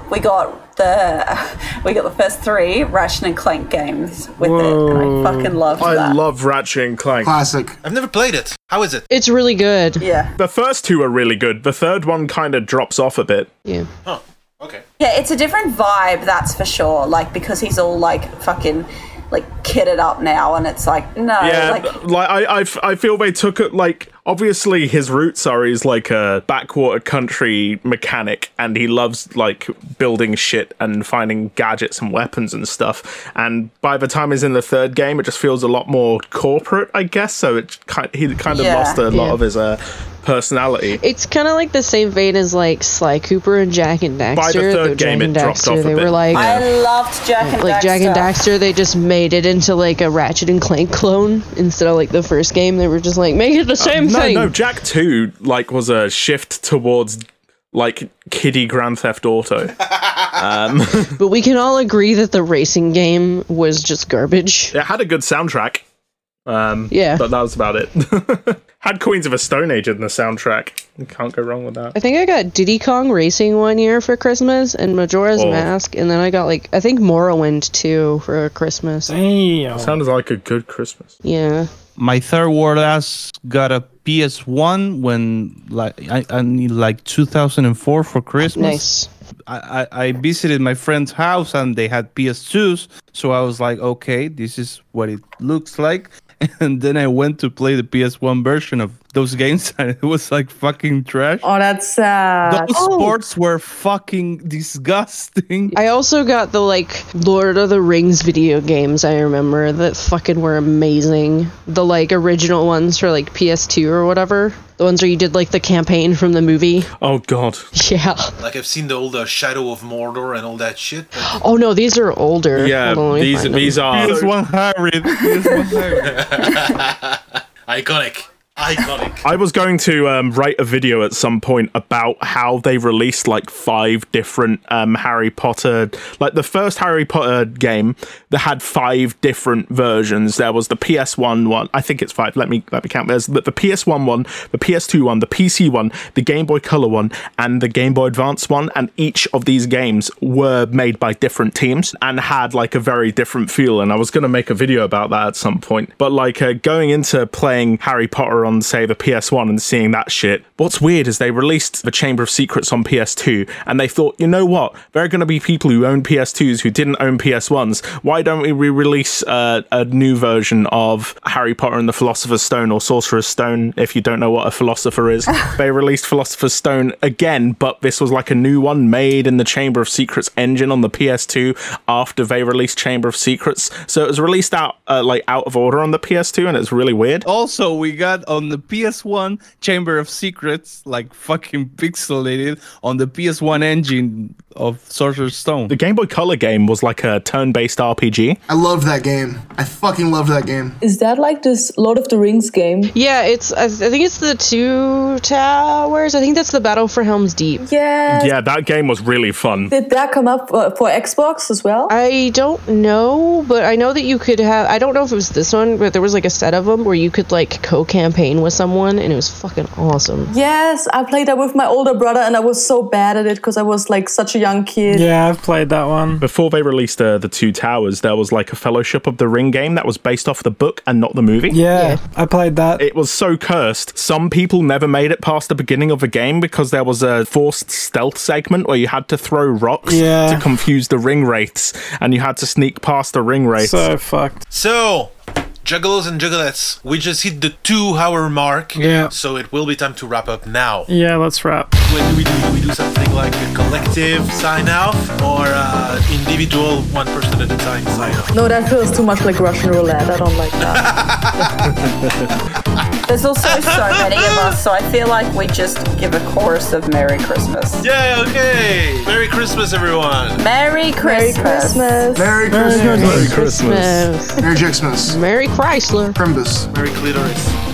the first 3 Ratchet and Clank games with it. And I fucking loved that. I love Ratchet and Clank. Classic. I've never played it. How is it? It's really good. Yeah. The first 2 are really good. The third one kind of drops off a bit. Yeah. Oh, okay. Yeah, it's a different vibe, that's for sure. Like, because he's all like fucking like kitted up now, and it's like no. Yeah, I feel they took it like obviously his roots are he's like a backwater country mechanic, and he loves like building shit and finding gadgets and weapons and stuff. And by the time he's in the third game, it just feels a lot more corporate, I guess. So he kind of lost a lot of his personality. It's kind of like the same vein as like Sly Cooper and Jak and Daxter. By the third game, it dropped off a bit. Were like, I loved Jak and Daxter. Like Jak and Daxter, they just made it into like a Ratchet and Clank clone instead of like the first game. They were just like, make it the same thing. No, Jak 2 like was a shift towards like kiddie Grand Theft Auto. But we can all agree that the racing game was just garbage. It had a good soundtrack. Yeah. But that was about it. Had Queens of a Stone Age in the soundtrack. You can't go wrong with that. I think I got Diddy Kong Racing one year for Christmas and Majora's Mask, and then I got like I think Morrowind 2 for Christmas. Damn. Sounds like a good Christmas. Yeah. My third world ass got a PS1 when I need like 2004 for Christmas. Nice. I visited my friend's house and they had PS2s, so I was like, okay, this is what it looks like. And then I went to play the PS1 version of those games, and it was like fucking trash. Oh, that's sad. Those sports were fucking disgusting. I also got the like Lord of the Rings video games, I remember, that fucking were amazing. The like original ones for like PS2 or whatever. The ones where you did like the campaign from the movie. Oh god. Yeah. Like I've seen the old Shadow of Mordor and all that shit. But... Oh no, these are older. Yeah, these are PS1 hybrid. Iconic. I was going to write a video at some point about how they released like 5 different Harry Potter, like the first Harry Potter game that had 5 different versions. There was the PS1 one, I think it's 5. Let me count. There's the PS1 one, the PS2 one, the PC one, the Game Boy Color one, and the Game Boy Advance one. And each of these games were made by different teams and had like a very different feel. And I was going to make a video about that at some point. But like going into playing Harry Potter on, say, the PS1 and seeing that shit. What's weird is they released the Chamber of Secrets on PS2 and they thought, you know what? There are going to be people who own PS2s who didn't own PS1s. Why don't we re-release a new version of Harry Potter and the Philosopher's Stone, or Sorcerer's Stone, if you don't know what a philosopher is. They released Philosopher's Stone again, but this was like a new one made in the Chamber of Secrets engine on the PS2 after they released Chamber of Secrets. So it was released out of order on the PS2, and it's really weird. Also, we got on the PS1 Chamber of Secrets, like fucking pixelated on the PS1 engine of Sorcerer's Stone. The Game Boy Color game was like a turn-based RPG. I loved that game. I fucking loved that game. Is that like this Lord of the Rings game? Yeah, I think it's the 2 Towers. I think that's the Battle for Helm's Deep. Yeah. Yeah, that game was really fun. Did that come up for Xbox as well? I don't know, but I know that you could have, I don't know if it was this one, but there was like a set of them where you could like co-campaign with someone, and it was fucking awesome. Yes, I played that with my older brother, and I was so bad at it because I was like such a young kid. Yeah, I've played that one. Before they released the 2 Towers, there was like a Fellowship of the Ring game that was based off the book and not the movie. Yeah, I played that. It was so cursed. Some people never made it past the beginning of the game because there was a forced stealth segment where you had to throw rocks to confuse the ring wraiths, and you had to sneak past the ring wraiths. So fucked. So, Juggalos and juggalettes, we just hit the 2-hour mark. Yeah. So it will be time to wrap up now. Yeah, let's wrap. What do we do? Do we do something like a collective sign-off or individual, one person at a time sign-off? No, that feels too much like Russian roulette. I don't like that. There's also so many of us, so I feel like we just give a chorus of Merry Christmas. Yeah, okay. Merry Christmas, everyone. Merry Christmas. Merry Christmas. Merry Christmas. Merry Christmas. Merry Christmas. Merry Chrysler. Crimbus. Merry clitoris.